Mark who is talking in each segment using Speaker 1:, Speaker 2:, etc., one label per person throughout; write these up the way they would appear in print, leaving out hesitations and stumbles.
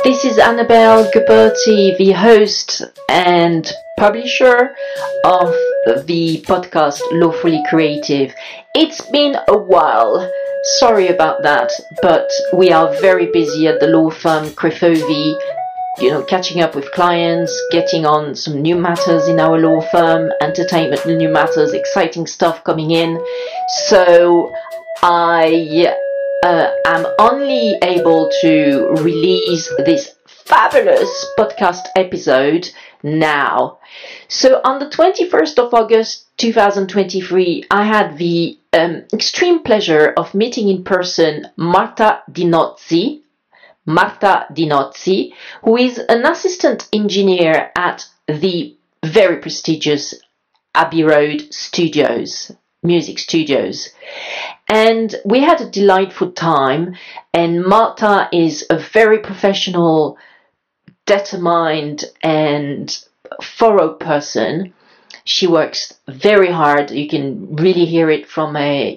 Speaker 1: This is Annabelle Gubberti, the host and publisher of the podcast Lawfully Creative. It's been a while. Sorry about that, but we are very busy at the law firm Crefovi, catching up with clients, getting on some new matters in our law firm, entertainment, new matters, exciting stuff coming in. So I am only able to release this fabulous podcast episode now. So on the 21st of August 2023, I had the extreme pleasure of meeting in person Marta Dinozzi, who is an assistant engineer at the very prestigious Abbey Road Studios, music studios. And we had a delightful time, and Marta is a very professional, determined and thorough person. She works very hard. You can really hear it from her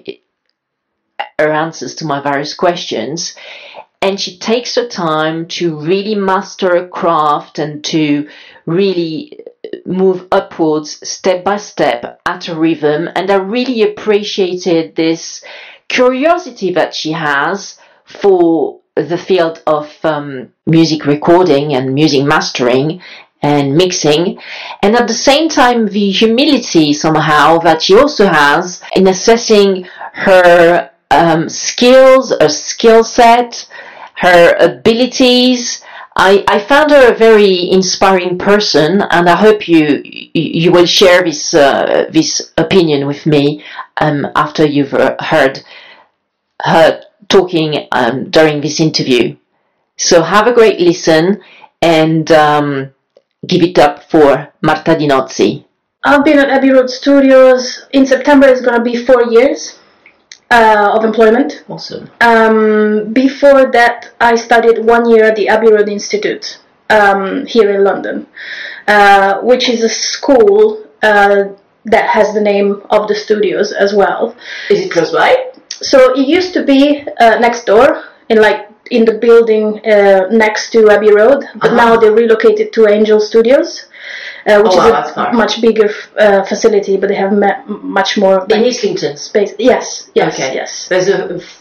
Speaker 1: answers to my various questions. And she takes her time to really master a craft and to really move upwards step by step at a rhythm. And I really appreciated this curiosity that she has for the field of music recording and music mastering and mixing, and at the same time the humility somehow that she also has in assessing her skills, her skill set, her abilities. I found her a very inspiring person, and I hope you will share this opinion with me after you've heard her talking during this interview. So have a great listen and give it up for Marta Dinozzi.
Speaker 2: I've been at Abbey Road Studios. In September it's going to be 4 years of employment.
Speaker 1: Awesome.
Speaker 2: Before that, I studied 1 year at the Abbey Road Institute here in London, which is a school that has the name of the studios as well.
Speaker 1: Is it close by?
Speaker 2: So it used to be next door, in the building next to Abbey Road, but now they relocated to Angel Studios, which is a much bigger facility, but they have much more
Speaker 1: in Islington
Speaker 2: space. Yes.
Speaker 1: Okay.
Speaker 2: Yes.
Speaker 1: There's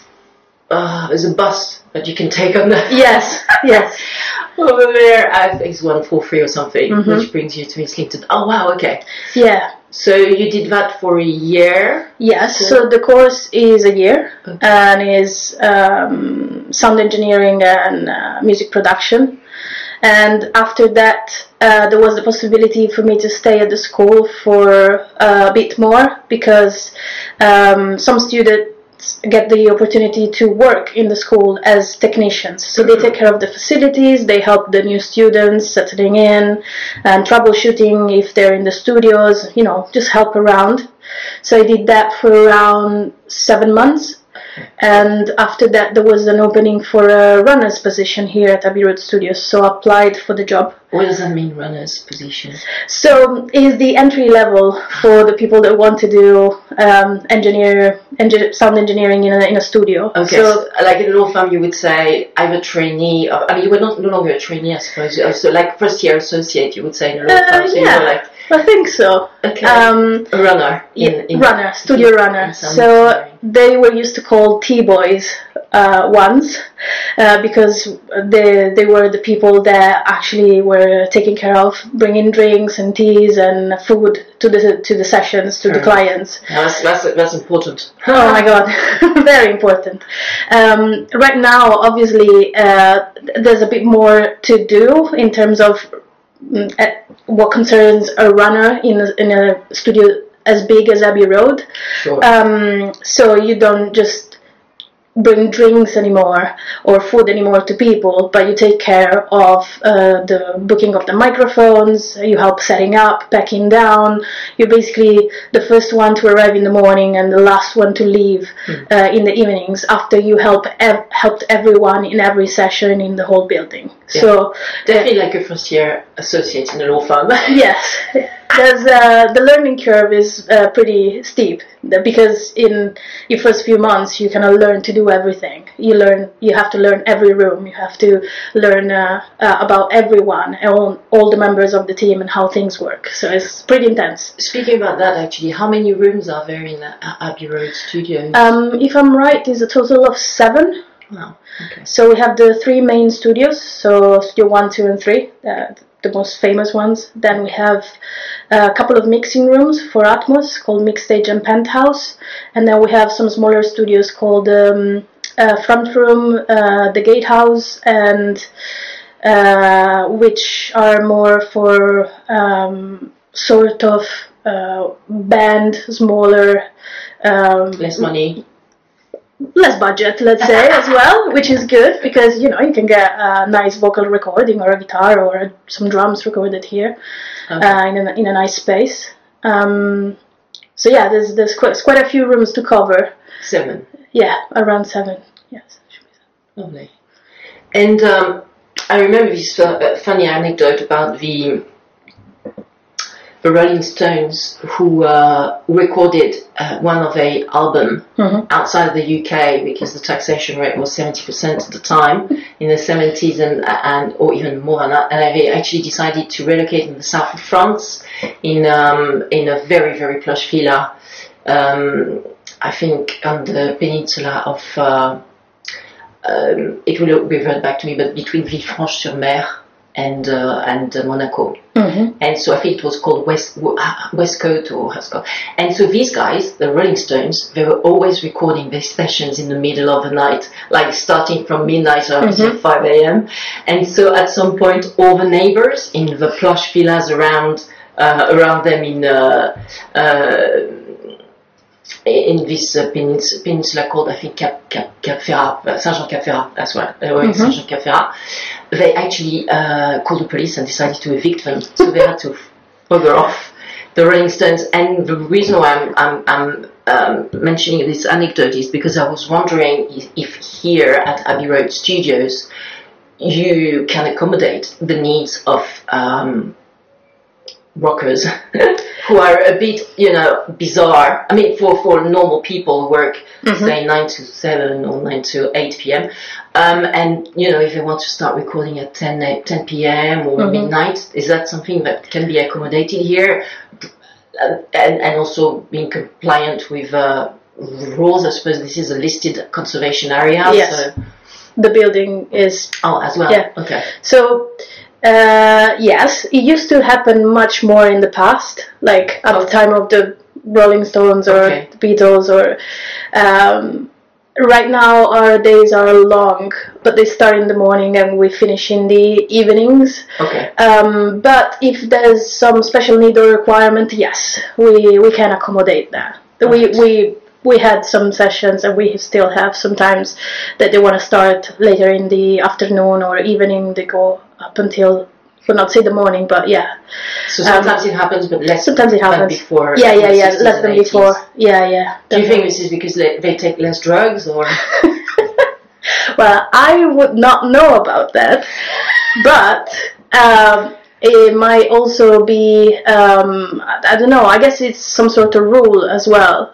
Speaker 1: a bus that you can take on the
Speaker 2: yes.
Speaker 1: over there. I think it's 143 or something, which brings you to Islington. Oh wow, okay.
Speaker 2: Yeah.
Speaker 1: So you did that for a year?
Speaker 2: Yes, so the course is a year, and is sound engineering and music production. And after that, there was the possibility for me to stay at the school for a bit more, because some students get the opportunity to work in the school as technicians. So they take care of the facilities, they help the new students settling in and troubleshooting if they're in the studios, just help around. So I did that for around 7 months. And after that, there was an opening for a runner's position here at Abbey Road Studios, so I applied for the job.
Speaker 1: What does that mean, runner's position?
Speaker 2: So it's the entry level for the people that want to do sound engineering in a studio.
Speaker 1: Okay, so like in a law firm, you would say, I'm a trainee. You were no longer a trainee, I suppose. So like first year associate, you would say in a law firm. So
Speaker 2: yeah.
Speaker 1: You were like,
Speaker 2: I think so.
Speaker 1: Okay. A runner.
Speaker 2: Studio runner. So they were used to call T-boys once, because they were the people that actually were taking care of bringing drinks and teas and food to the sessions, to the clients.
Speaker 1: That's important.
Speaker 2: Oh my God, very important. Right now, obviously, there's a bit more to do in terms of what concerns a runner in a studio as big as Abbey Road.
Speaker 1: Sure.
Speaker 2: So you don't just bring drinks anymore or food anymore to people, but you take care of the booking of the microphones, you help setting up, packing down. You're basically the first one to arrive in the morning and the last one to leave in the evenings, after you helped everyone in every session in the whole building. Yeah. So
Speaker 1: definitely like a first year associate in a law firm.
Speaker 2: Yes. there's the learning curve is pretty steep because in your first few months you kind of learn to do everything. You have to learn every room. You have to learn about everyone, all the members of the team, and how things work. So it's pretty intense.
Speaker 1: Speaking about that, actually, how many rooms are there in Abbey Road Studios?
Speaker 2: If I'm right, it's a total of 7.
Speaker 1: Wow. Okay.
Speaker 2: So we have the 3 main studios, so Studio 1, 2 and 3, the most famous ones. Then we have a couple of mixing rooms for Atmos called Mixstage and Penthouse, and then we have some smaller studios called Front Room, the Gatehouse, and which are more for sort of band, smaller,
Speaker 1: less money.
Speaker 2: Less budget, let's say, as well, which is good because you can get a nice vocal recording or a guitar or some drums recorded here in a nice space. So yeah, there's quite a few rooms to cover.
Speaker 1: 7.
Speaker 2: Yeah, around 7. Yes.
Speaker 1: Lovely. And I remember this funny anecdote about the Rolling Stones who recorded one of their album outside the UK because the taxation rate was 70% at the time in the 70s and or even more than that, and they actually decided to relocate in the south of France in a very, very plush villa, I think on the peninsula of it will revert back to me, but between Villefranche-sur-Mer and Monaco. And so I think it was called Westcote or Husco. And so these guys, the Rolling Stones, they were always recording their sessions in the middle of the night, like starting from midnight until 5 a.m. And so at some point, all the neighbors in the plush villas around them in this peninsula called, I think, Cap Ferrat, Saint-Jean-Cap-Ferrat, that's right, they were in Saint-Jean-Cap-Ferrat. They actually called the police and decided to evict them, so they had to bugger off the Rolling Stones. And the reason why I'm mentioning this anecdote is because I was wondering if here at Abbey Road Studios you can accommodate the needs of rockers who are a bit, bizarre. I mean, for normal people who work, say, 9 to 7 or 9 to 8 p.m. And, if they want to start recording at 10 p.m. or midnight, is that something that can be accommodated here? And also being compliant with rules. I suppose this is a listed conservation area.
Speaker 2: Yes. So. The building is...
Speaker 1: Oh, as well?
Speaker 2: Yeah.
Speaker 1: Okay.
Speaker 2: So... yes, it used to happen much more in the past, like at the time of the Rolling Stones or the Beatles, or right now our days are long, but they start in the morning and we finish in the evenings.
Speaker 1: Okay.
Speaker 2: But if there's some special need or requirement, yes, we can accommodate that. We had some sessions, and we still have sometimes that they want to start later in the afternoon or evening. They go up until, well, not say the morning, but yeah.
Speaker 1: So sometimes it happens, but less.
Speaker 2: Sometimes it happens
Speaker 1: than before.
Speaker 2: Yeah, less than before. Yeah.
Speaker 1: Do you think this is because they take less drugs, or?
Speaker 2: Well, I would not know about that, but. It might also be, I don't know, I guess it's some sort of rule as well.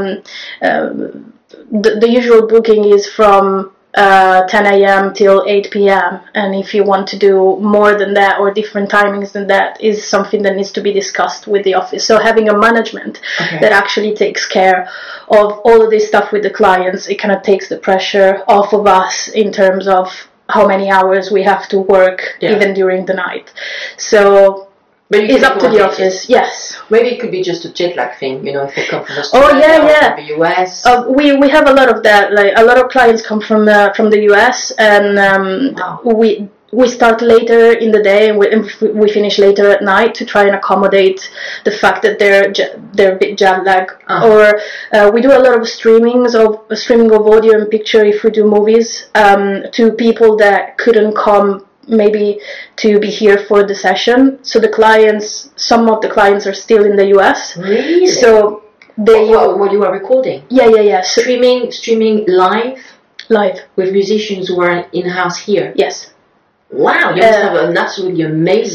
Speaker 2: The usual booking is from 10 a.m. till 8 p.m. and if you want to do more than that or different timings than that is something that needs to be discussed with the office. So having a management that actually takes care of all of this stuff with the clients, it kind of takes the pressure off of us in terms of how many hours we have to work even during the night. So it's up to the office. Yes.
Speaker 1: Maybe it could be just a jet lag thing, if they come from Australia or from the US.
Speaker 2: We have a lot of that. Like a lot of clients come from the US, and we start later in the day and we finish later at night to try and accommodate the fact that they're a bit jet lag. Or we do a lot of streaming of audio and picture if we do movies to people that couldn't come maybe to be here for the session. So some of the clients are still in the US.
Speaker 1: Really?
Speaker 2: So
Speaker 1: what you are recording?
Speaker 2: Yeah. So
Speaker 1: streaming live with musicians who are in-house here.
Speaker 2: Yes.
Speaker 1: Wow, you must have an absolutely amazing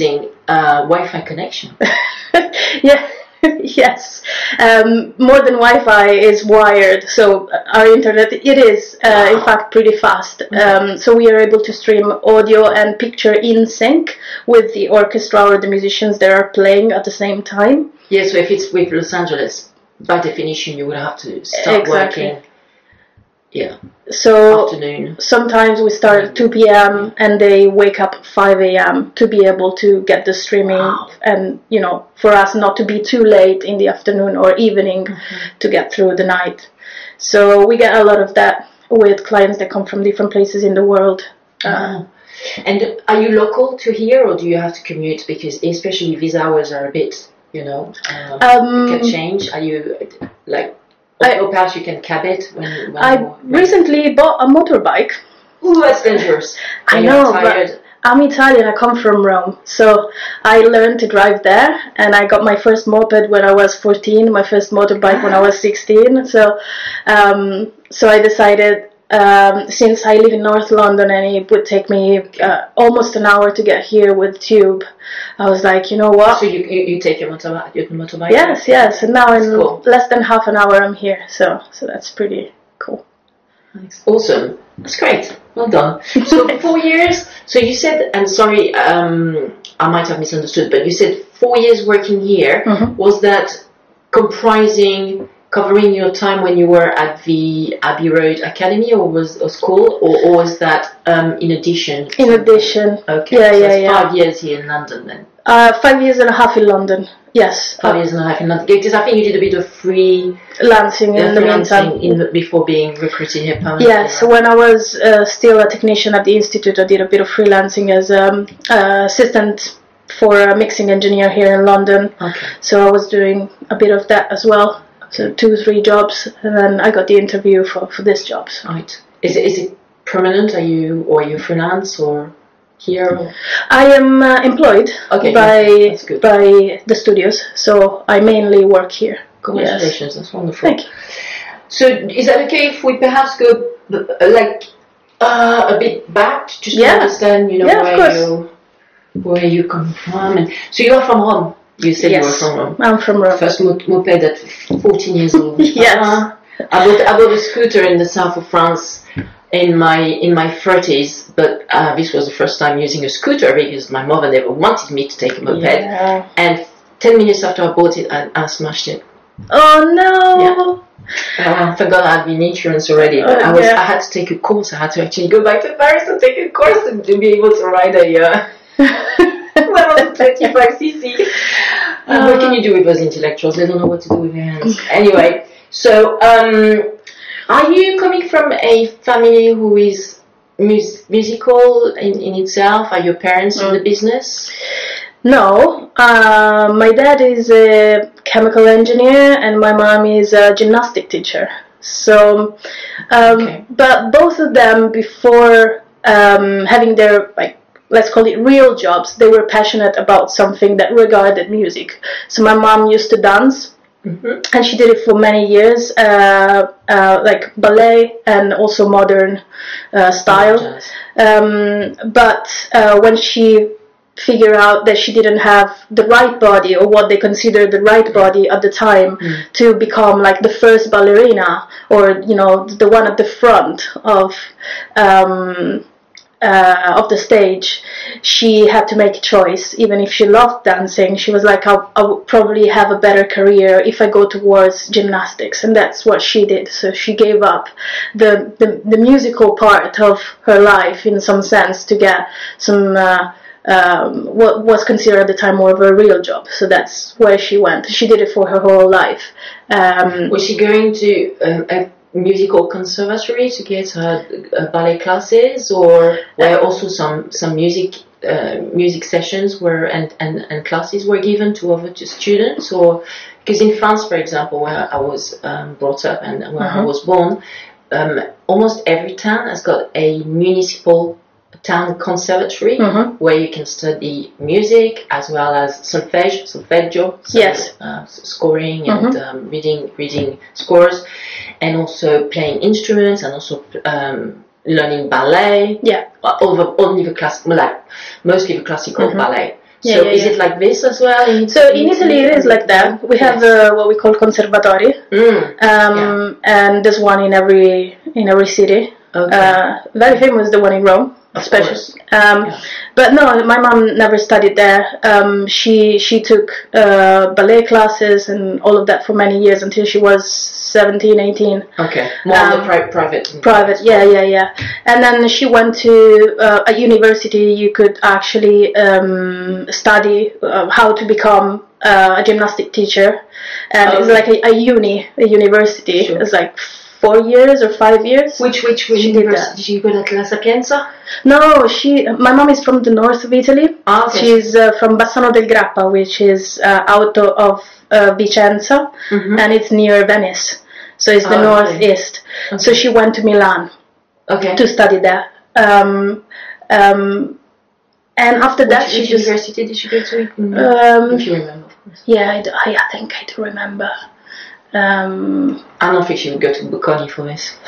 Speaker 1: Wi-Fi connection.
Speaker 2: Yeah. Yes, more than Wi-Fi is wired, so our internet, it is in fact pretty fast. So we are able to stream audio and picture in sync with the orchestra or the musicians that are playing at the same time.
Speaker 1: Yeah, so if it's with Los Angeles, by definition you would have to start working. Yeah.
Speaker 2: So
Speaker 1: afternoon.
Speaker 2: Sometimes we start at 2 p.m. and they wake up at 5 a.m. to be able to get the streaming.
Speaker 1: Wow.
Speaker 2: And, you know, for us not to be too late in the afternoon or evening to get through the night. So we get a lot of that with clients that come from different places in the world.
Speaker 1: And are you local to here, or do you have to commute? Because especially these hours are a bit, you know, can change. Are you like... Or perhaps you can cab it when
Speaker 2: I recently bought a motorbike.
Speaker 1: Ooh, that's dangerous.
Speaker 2: I know, but I'm Italian. I come from Rome, so I learned to drive there, and I got my first moped when I was 14. My first motorbike when I was 16. So I decided, since I live in North London and it would take me almost an hour to get here with tube, I was like, you know what?
Speaker 1: So you take your motorbike?
Speaker 2: Yes, and now in less than half an hour I'm here, so that's pretty cool.
Speaker 1: Nice. Awesome. That's great. Well done. So 4 years, so you said, and sorry, I might have misunderstood, but you said 4 years working here. Was that covering your time when you were at the Abbey Road Academy, or was a school, or was that in addition?
Speaker 2: In addition.
Speaker 1: Okay. Yeah, so that's 5 years here in London then.
Speaker 2: 5 years and a half in London. Yes.
Speaker 1: 5 years and a half in London. Because I think you did a bit of
Speaker 2: freelancing in the meantime.
Speaker 1: Before being recruited here permanently.
Speaker 2: Yes. So when I was still a technician at the institute, I did a bit of freelancing as assistant for a mixing engineer here in London. Okay. So I was doing a bit of that as well. So 2-3 jobs, and then I got the interview for this job. So.
Speaker 1: Right. Is it permanent? Are you freelance or here? Or?
Speaker 2: I am employed by the studios, so I mainly work here.
Speaker 1: Congratulations,
Speaker 2: yes.
Speaker 1: That's wonderful.
Speaker 2: Thank you.
Speaker 1: So is that okay if we perhaps go a bit back to understand, you know, where you come from? And so you are from Rome. You said you were from Rome.
Speaker 2: I'm from Rome.
Speaker 1: First moped at 14 years old.
Speaker 2: Yes.
Speaker 1: I bought a scooter in the south of France in my 30s, but this was the first time using a scooter because my mother never wanted me to take a moped. Yeah. And 10 minutes after I bought it, I smashed it.
Speaker 2: Oh no!
Speaker 1: Yeah. I forgot I had the insurance already, but I had to take a course. I had to actually go back to Paris and take a course to be able to ride a 25cc. What can you do with those intellectuals? They don't know what to do with their hands. Anyway, so are you coming from a family who is musical in itself? Are your parents in the business?
Speaker 2: No, my dad is a chemical engineer and my mom is a gymnastic teacher. So, but both of them, before having their, let's call it real jobs, they were passionate about something that regarded music. So my mom used to dance, and she did it for many years, like ballet and also modern style. But when she figured out that she didn't have the right body, or what they considered the right body at the time, to become like the first ballerina, or the one at the front of the stage, she had to make a choice. Even if she loved dancing, she was like, I would probably have a better career if I go towards gymnastics, and that's what she did. So she gave up the musical part of her life in some sense to get some what was considered at the time more of a real job. So that's where she went. She did it for her whole life.
Speaker 1: Was she going to a musical conservatory to get her ballet classes, or were also some music sessions and classes were given to students? Or because in France, for example, where I was brought up and where I was born, almost every town has got a municipal town conservatory where you can study music as well as solfeggio, scoring and reading scores, and also playing instruments, and also learning ballet. Mostly the classical ballet. So is it like this as well?
Speaker 2: So in Italy it is like that. We have what we call conservatori, and there's one in every city. Okay. Very famous, the one in Rome, especially. But no, my mom never studied there. She took ballet classes and all of that for many years until she was 17, 18.
Speaker 1: Okay, more on the private.
Speaker 2: Private, yeah. And then she went to a university. You could actually study how to become a gymnastic teacher, and it's like a university. Sure. It's like 4 years or 5 years.
Speaker 1: Which university? Did she go to La Sapienza?
Speaker 2: No, my mom is from the north of Italy. Okay. She's from Bassano del Grappa, which is out of Vicenza, and it's near Venice. So it's the northeast. Okay. So she went to Milan to study there. And after that,
Speaker 1: which university did she go to? If you remember, of course.
Speaker 2: Yeah, I think I do remember.
Speaker 1: I don't think she would go to Bocconi for this.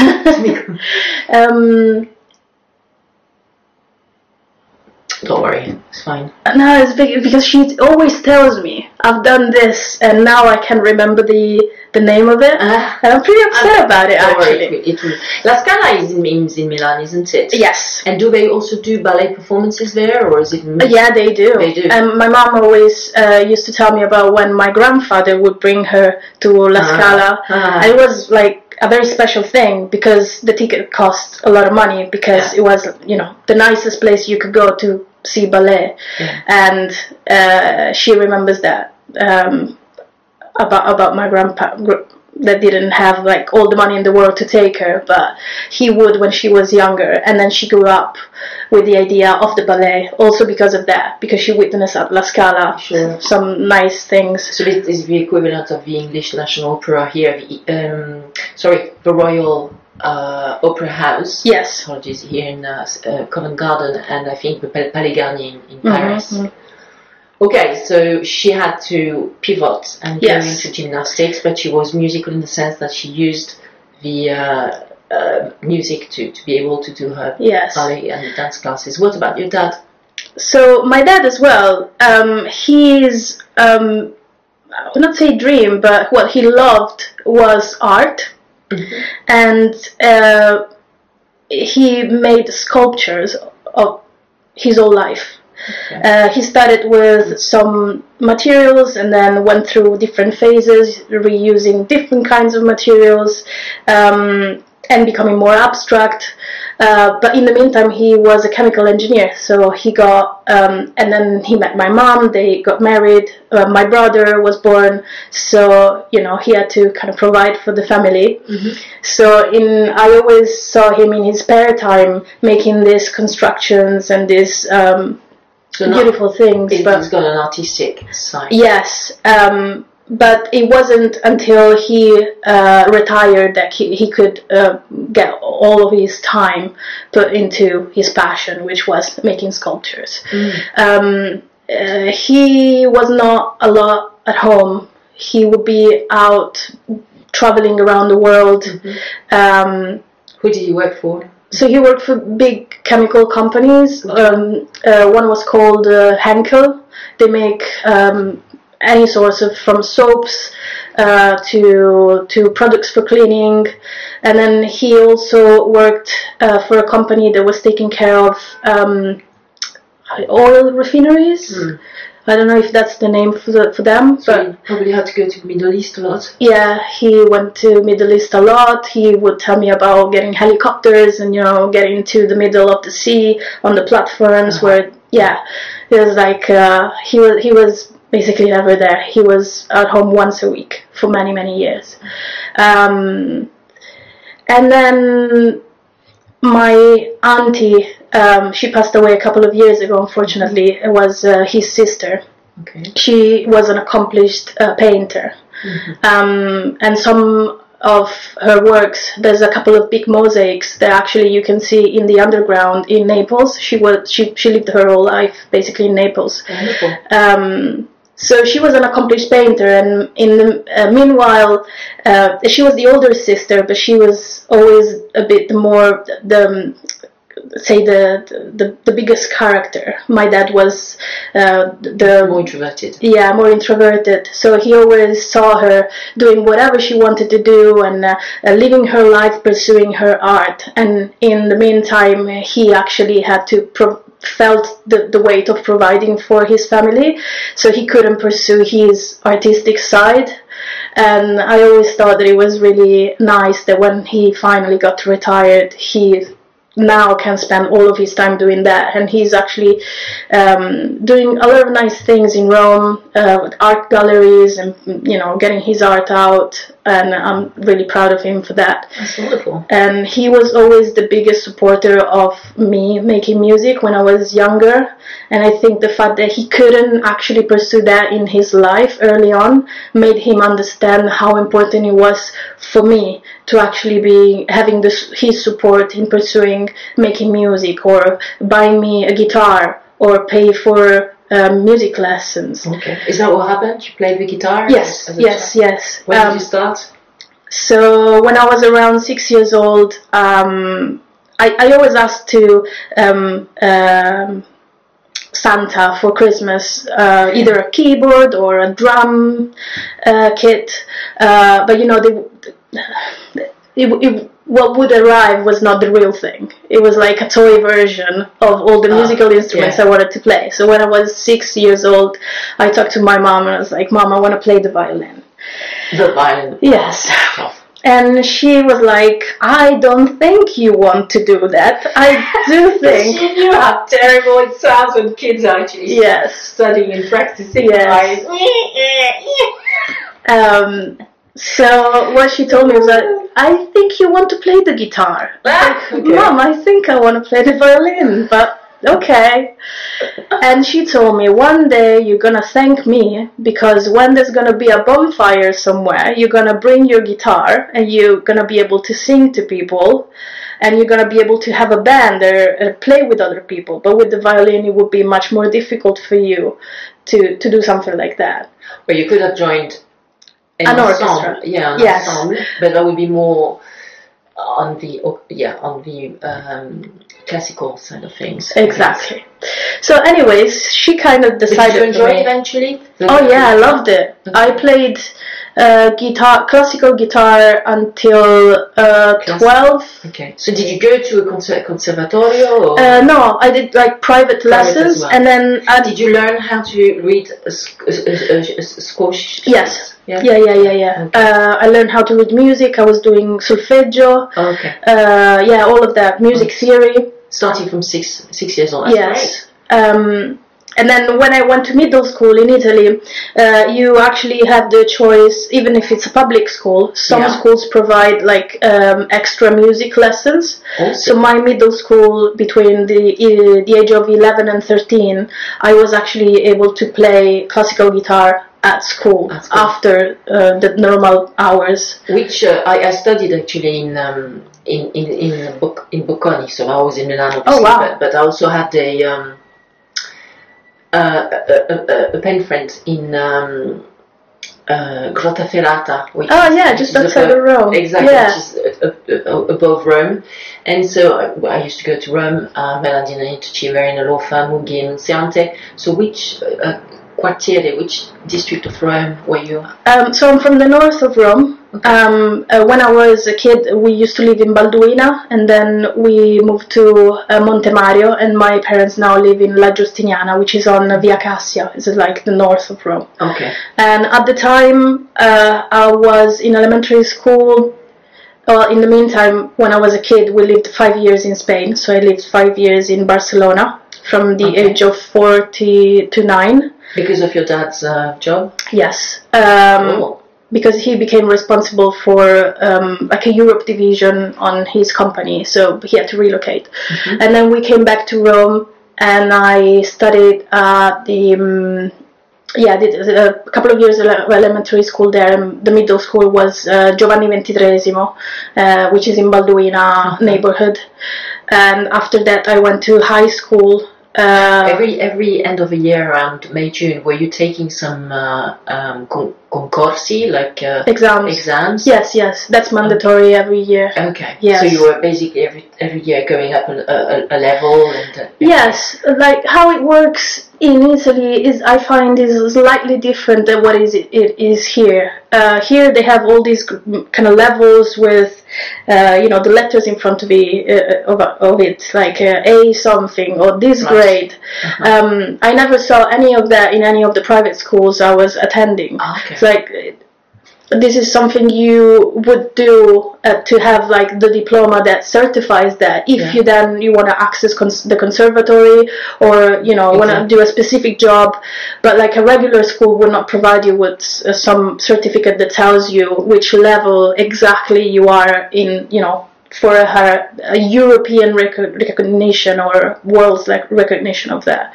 Speaker 1: Don't worry, it's fine.
Speaker 2: No, it's big because she always tells me I've done this, and now I can remember the name of it. And I'm pretty upset about it. Actually,
Speaker 1: La Scala is in Milan, isn't it?
Speaker 2: Yes.
Speaker 1: And do they also do ballet performances there, or is it?
Speaker 2: Yeah, they do.
Speaker 1: They do.
Speaker 2: And my mom always used to tell me about when my grandfather would bring her to La Scala. And it was like a very special thing because the ticket cost a lot of money because it was, the nicest place you could go to see ballet. And she remembers that about my grandpa that didn't have like all the money in the world to take her, but he would when she was younger, and then she grew up with the idea of the ballet also because of that, because she witnessed at La Scala some nice things.
Speaker 1: So it is the equivalent of the English National Opera here, the Royal Opera House.
Speaker 2: Yes.
Speaker 1: Apologies, here in Covent Garden, and I think the Palais Garnier in Paris. Okay, so she had to pivot and go into gymnastics, but she was musical in the sense that she used the music to be able to do her ballet and dance classes. What about your dad?
Speaker 2: So my dad as well, his, I would not say dream, but what he loved was art. And he made sculptures of his whole life. Okay. He started with some materials and then went through different phases, reusing different kinds of materials and becoming more abstract. But in the meantime, he was a chemical engineer, so he got, and then he met my mom, they got married, my brother was born, so, he had to kind of provide for the family. So I always saw him in his spare time making these constructions and these beautiful things.
Speaker 1: He's got an artistic side.
Speaker 2: Yes, but it wasn't until he retired that he could get all of his time put into his passion, which was making sculptures. He was not a lot at home. He would be out traveling around the world.
Speaker 1: Who did he work for?
Speaker 2: So he worked for big chemical companies. One was called Henkel. They make any sorts of, from soaps to products for cleaning. And then he also worked for a company that was taking care of oil refineries. I don't know if that's the name for them.
Speaker 1: So but he probably had to go to the Middle East a lot.
Speaker 2: Yeah, he went to Middle East a lot. He would tell me about getting helicopters and, getting to the middle of the sea on the platforms where, it was like, he was basically never there. He was at home once a week for many, many years. And then my auntie, she passed away a couple of years ago, unfortunately. It was his sister. Okay. She was an accomplished painter. And some of her works, there's a couple of big mosaics that actually you can see in the underground in Naples. She lived her whole life basically in Naples. So she was an accomplished painter, and in the meanwhile, she was the older sister, but she was always a bit more say the biggest character. My dad was the
Speaker 1: more introverted.
Speaker 2: Yeah, more introverted. So he always saw her doing whatever she wanted to do and living her life, pursuing her art. And in the meantime, he actually had to felt the weight of providing for his family, so he couldn't pursue his artistic side. And I always thought that it was really nice that when he finally got retired, he now can spend all of his time doing that. And he's actually doing a lot of nice things in Rome, with art galleries and, you know, getting his art out. And I'm really proud of him for that.
Speaker 1: That's wonderful.
Speaker 2: And he was always the biggest supporter of me making music when I was younger. And I think the fact that he couldn't actually pursue that in his life early on made him understand how important it was for me to actually be having his support in pursuing making music, or buying me a guitar, or pay for music lessons.
Speaker 1: Okay. Is that what happened? You played the guitar?
Speaker 2: Yes, yes.
Speaker 1: When did you start?
Speaker 2: So when I was around 6 years old, I always asked to Santa for Christmas either a keyboard or a drum kit, but you know, what would arrive was not the real thing. It was like a toy version of all the musical instruments I wanted to play. So when I was 6 years old, I talked to my mom and I was like, "Mom, I want to play the violin."
Speaker 1: The violin?
Speaker 2: Yes. And she was like, "I don't think you want to do that. I do think."
Speaker 1: She knew how terrible it sounds when kids are actually studying and practicing.
Speaker 2: Yes. So what she told me was that, "I think you want to play the guitar."
Speaker 1: Okay.
Speaker 2: "Mom, I think I want to play the violin, but okay." And she told me, "One day you're gonna thank me, because when there's gonna be a bonfire somewhere, you're gonna bring your guitar and you're gonna be able to sing to people, and you're gonna be able to have a band or play with other people. But with the violin, it would be much more difficult for you to do something like that."
Speaker 1: But you could have joined
Speaker 2: an orchestra.
Speaker 1: Yeah, an ensemble, but that would be more on the classical side of things.
Speaker 2: Exactly. So anyways, she kind of decided.
Speaker 1: Did you enjoy it eventually?
Speaker 2: Oh yeah, I loved it. I played classical guitar until 12.
Speaker 1: Okay. So did you go to a conservatorio? Or?
Speaker 2: No, I did like private lessons,
Speaker 1: well.
Speaker 2: And then
Speaker 1: did you learn how to read a score sheet?
Speaker 2: Yes.
Speaker 1: Yeah.
Speaker 2: Okay. I learned how to read music. I was doing solfeggio.
Speaker 1: Okay.
Speaker 2: All of that music theory.
Speaker 1: Starting from 6 years old. That's
Speaker 2: yes. Great. And then when I went to middle school in Italy, you actually have the choice, even if it's a public school, some schools provide like extra music lessons. So my middle school, between the age of 11 and 13, I was actually able to play classical guitar at school after the normal hours.
Speaker 1: Which I studied actually in Bocconi, so I was in Milano.
Speaker 2: Oh wow!
Speaker 1: But I also had a pen friend in Grottaferrata.
Speaker 2: Just outside of Rome.
Speaker 1: Exactly, which is above Rome. And so I used to go to Rome, Melandina to Civer in a law firm, Unghi and Nunziante. So which quartiere, which district of Rome were you?
Speaker 2: So I'm from the north of Rome. Okay. When I was a kid, we used to live in Balduina, and then we moved to Monte Mario, and my parents now live in La Giustiniana, which is on Via Cassia. It's like the north of Rome.
Speaker 1: Okay.
Speaker 2: And at the time, I was in elementary school. In the meantime, when I was a kid, we lived 5 years in Spain, so I lived 5 years in Barcelona from the age of 4 to 9.
Speaker 1: Because of your dad's job?
Speaker 2: Yes. Because he became responsible for like a Europe division on his company, so he had to relocate. Mm-hmm. And then we came back to Rome, and I studied at did a couple of years of elementary school there, and the middle school was Giovanni XXIII, which is in Balduina neighborhood. And after that, I went to high school.
Speaker 1: Every end of the year around May, June, were you taking some concorsi, like exams?
Speaker 2: Yes, that's mandatory every year.
Speaker 1: Okay.
Speaker 2: Yes.
Speaker 1: So you were basically every year going up a level and.
Speaker 2: Yes, like how it works in Italy is, I find, is slightly different than what it is here. Here they have all these kind of levels with, the letters in front of it, like A something or this grade. I never saw any of that in any of the private schools I was attending.
Speaker 1: Okay.
Speaker 2: It's like, this is something you would do to have like the diploma that certifies that. If you want to access the conservatory, or want to do a specific job, but like a regular school would not provide you with some certificate that tells you which level exactly you are in, for a European recognition or world's recognition of that.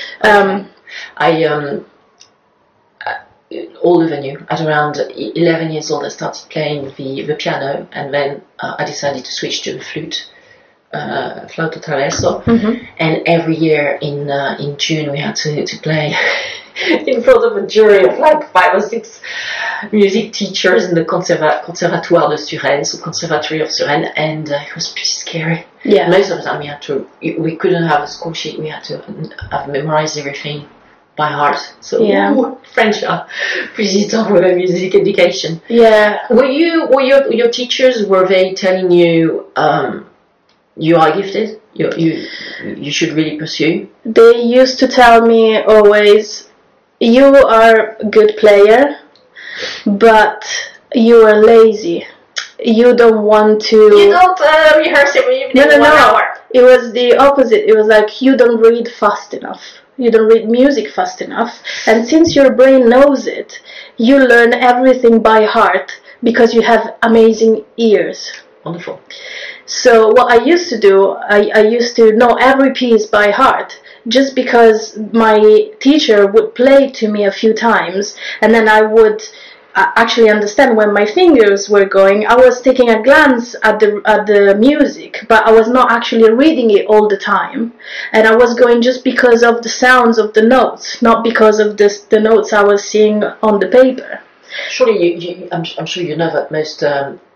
Speaker 1: Older than you, at around 11 years old, I started playing the piano, and then I decided to switch to the flute, flauto traverso. And every year in June we had to play in front of a jury of like 5 or 6 music teachers in the Conservatoire de Suresnes, so Conservatory of Suresnes, and it was pretty scary.
Speaker 2: Yeah.
Speaker 1: Most of the time we couldn't have a score sheet, we had to have memorized everything by heart. So French are pretty tough with their music education.
Speaker 2: Yeah.
Speaker 1: Were your teachers, were they telling you you are gifted? You should really pursue?
Speaker 2: They used to tell me always, you are a good player, but you are lazy. You don't want to.
Speaker 1: You don't rehearse every evening.
Speaker 2: No.
Speaker 1: 1 hour.
Speaker 2: It was the opposite. It was like, you don't read fast enough. You don't read music fast enough. And since your brain knows it, you learn everything by heart because you have amazing ears.
Speaker 1: Wonderful.
Speaker 2: So what I used to do, I used to know every piece by heart, just because my teacher would play to me a few times, and then I would actually understand where my fingers were going. I was taking a glance at the music, but I was not actually reading it all the time, and I was going just because of the sounds of the notes, not because of the notes I was seeing on the paper.
Speaker 1: Surely I'm sure you know that most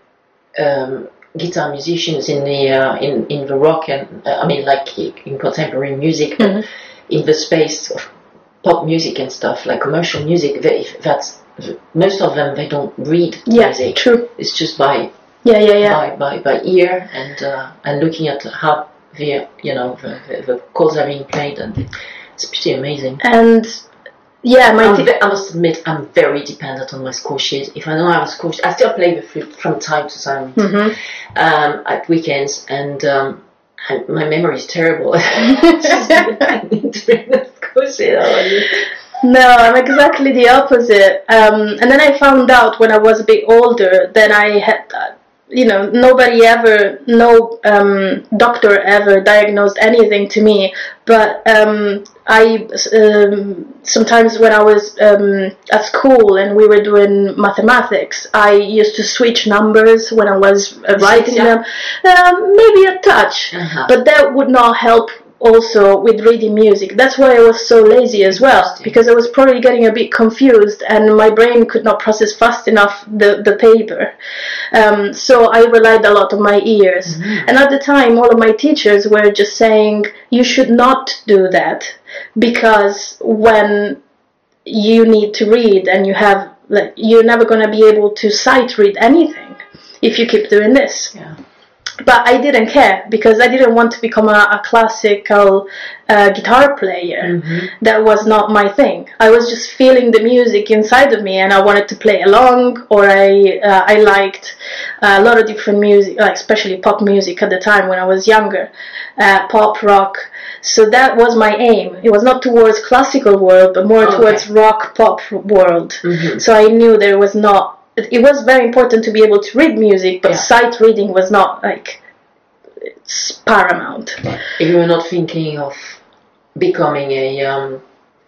Speaker 1: guitar musicians in the rock and like in contemporary music, but in the space of pop music and stuff, like commercial music, that's most of them, they don't read music.
Speaker 2: True.
Speaker 1: It's just by ear and looking at how the chords are being played, and it's pretty amazing.
Speaker 2: And I
Speaker 1: must admit, I'm very dependent on my score sheet. If I don't have a score sheet, I still play the flute from time to time at weekends, and my memory is terrible. I need to bring the score sheet.
Speaker 2: No, I'm exactly the opposite. And then I found out when I was a bit older that I had, nobody ever, no doctor ever diagnosed anything to me. But I sometimes when I was at school and we were doing mathematics, I used to switch numbers when I was writing them. Maybe a touch, but that would not help. Also with reading music. That's why I was so lazy as well, because I was probably getting a bit confused and my brain could not process fast enough the paper. So I relied a lot on my ears. And at the time, all of my teachers were just saying, you should not do that, because when you need to read and you're never going to be able to sight read anything if you keep doing this.
Speaker 1: Yeah.
Speaker 2: But I didn't care, because I didn't want to become a classical guitar player. That was not my thing. I was just feeling the music inside of me, and I wanted to play along. Or I liked a lot of different music, especially pop music at the time when I was younger, pop, rock. So that was my aim. It was not towards classical world, but more towards rock, pop world. So I knew there was not. It was very important to be able to read music, but sight reading was not it's paramount.
Speaker 1: If you were not thinking of becoming a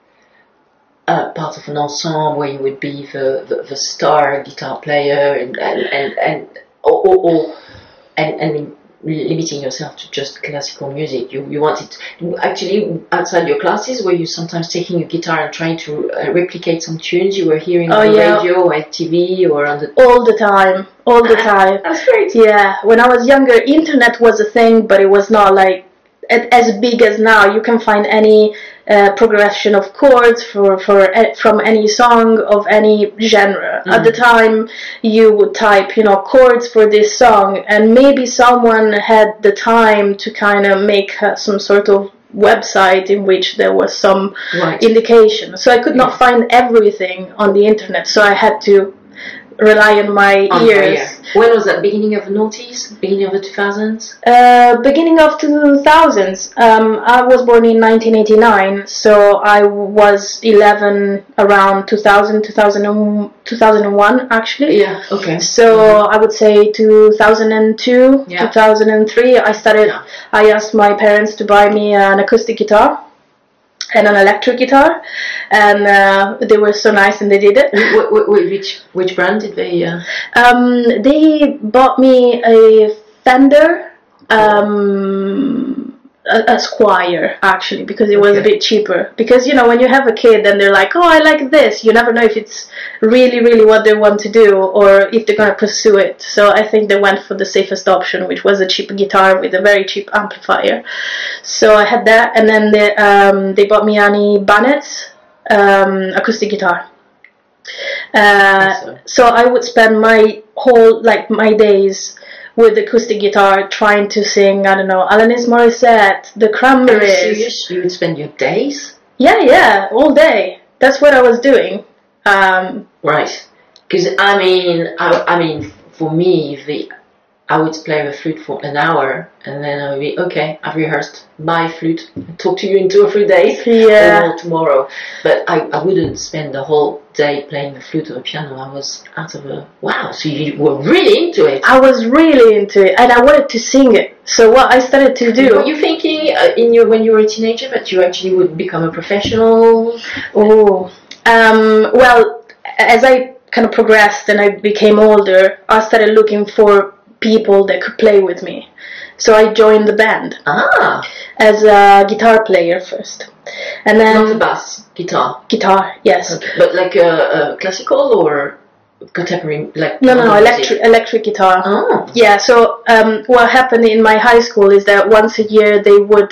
Speaker 1: part of an ensemble where you would be the star guitar player and limiting yourself to just classical music. You wanted actually outside your classes, were you sometimes taking a guitar and trying to replicate some tunes you were hearing on the radio or at TV or on the...
Speaker 2: All the time.
Speaker 1: That's great.
Speaker 2: Yeah, when I was younger, internet was a thing, but it was not like as big as now. You can find any progression of chords from any song of any genre. At the time, you would type, chords for this song, and maybe someone had the time to kind of make some sort of website in which there was some indication. So I could not find everything on the internet, so I had to rely on my ears.
Speaker 1: When was that? Beginning of the noughties? Beginning of the 2000s?
Speaker 2: Beginning of 2000s. I was born in 1989, so I was 11 around 2001 actually.
Speaker 1: Yeah, okay.
Speaker 2: So I would say 2002, 2003, I asked my parents to buy me an acoustic guitar and an electric guitar, and they were so nice and they did it.
Speaker 1: Which brand did they?
Speaker 2: They bought me a Fender, a Squier actually, because it was a bit cheaper. Because when you have a kid and they're like, oh, I like this, you never know if it's really what they want to do or if they're gonna pursue it. So I think they went for the safest option, which was a cheap guitar with a very cheap amplifier. So I had that, and then they bought me Annie Bannett's acoustic guitar. So I would spend my days with acoustic guitar trying to sing, I don't know, Alanis Morissette, The Cranberries.
Speaker 1: You would spend your days?
Speaker 2: Yeah, all day. That's what I was doing.
Speaker 1: Right. Because I mean, for me, I would play the flute for an hour, and then I would be okay. I've rehearsed my flute. I'll talk to you in 2 or 3 days.
Speaker 2: Yeah.
Speaker 1: Or tomorrow. But I wouldn't spend the whole day playing the flute or the piano. I was out of a... Wow, so you were really into it.
Speaker 2: I was really into it, and I wanted to sing it. So what I started to do...
Speaker 1: Were you thinking when you were a teenager that you actually would become a professional?
Speaker 2: Oh, well, as I kind of progressed and I became older, I started looking for people that could play with me. So I joined the band as a guitar player first, and then
Speaker 1: not the bass, guitar.
Speaker 2: Guitar, yes.
Speaker 1: Okay. But like a classical or contemporary, like
Speaker 2: no, electric guitar.
Speaker 1: Oh.
Speaker 2: Yeah. So what happened in my high school is that once a year they would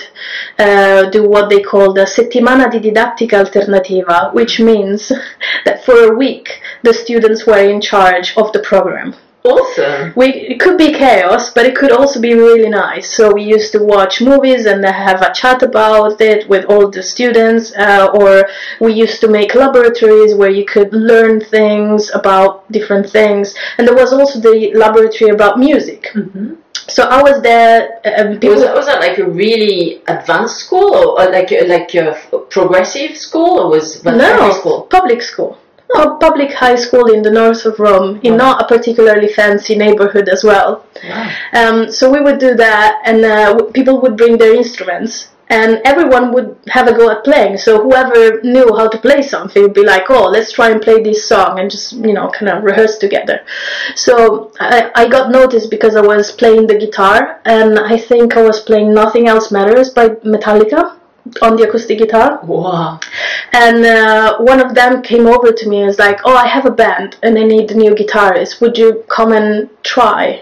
Speaker 2: do what they call the Settimana di Didattica Alternativa, which means that for a week the students were in charge of the program.
Speaker 1: Awesome.
Speaker 2: It could be chaos, but it could also be really nice. So we used to watch movies and have a chat about it with all the students, or we used to make laboratories where you could learn things about different things. And there was also the laboratory about music. Mm-hmm. So I was there.
Speaker 1: Was that like a really advanced school, or like a progressive school, or was that public school?
Speaker 2: Public school. Public high school in the north of Rome, in not a particularly fancy neighborhood as well. Wow. So we would do that, and people would bring their instruments, and everyone would have a go at playing. So whoever knew how to play something would be like, oh, let's try and play this song, and just, kind of rehearse together. So I got noticed because I was playing the guitar, and I think I was playing Nothing Else Matters by Metallica on the acoustic guitar.
Speaker 1: Wow.
Speaker 2: And one of them came over to me and was like, oh, I have a band and I need a new guitarist. Would you come and try,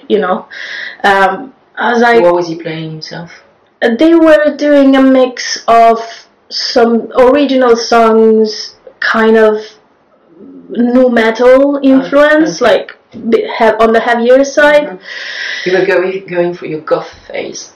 Speaker 2: I was like...
Speaker 1: What was he playing himself?
Speaker 2: They were doing a mix of some original songs, kind of nu metal influence, like on the heavier side.
Speaker 1: Mm-hmm. You were going for your goth phase.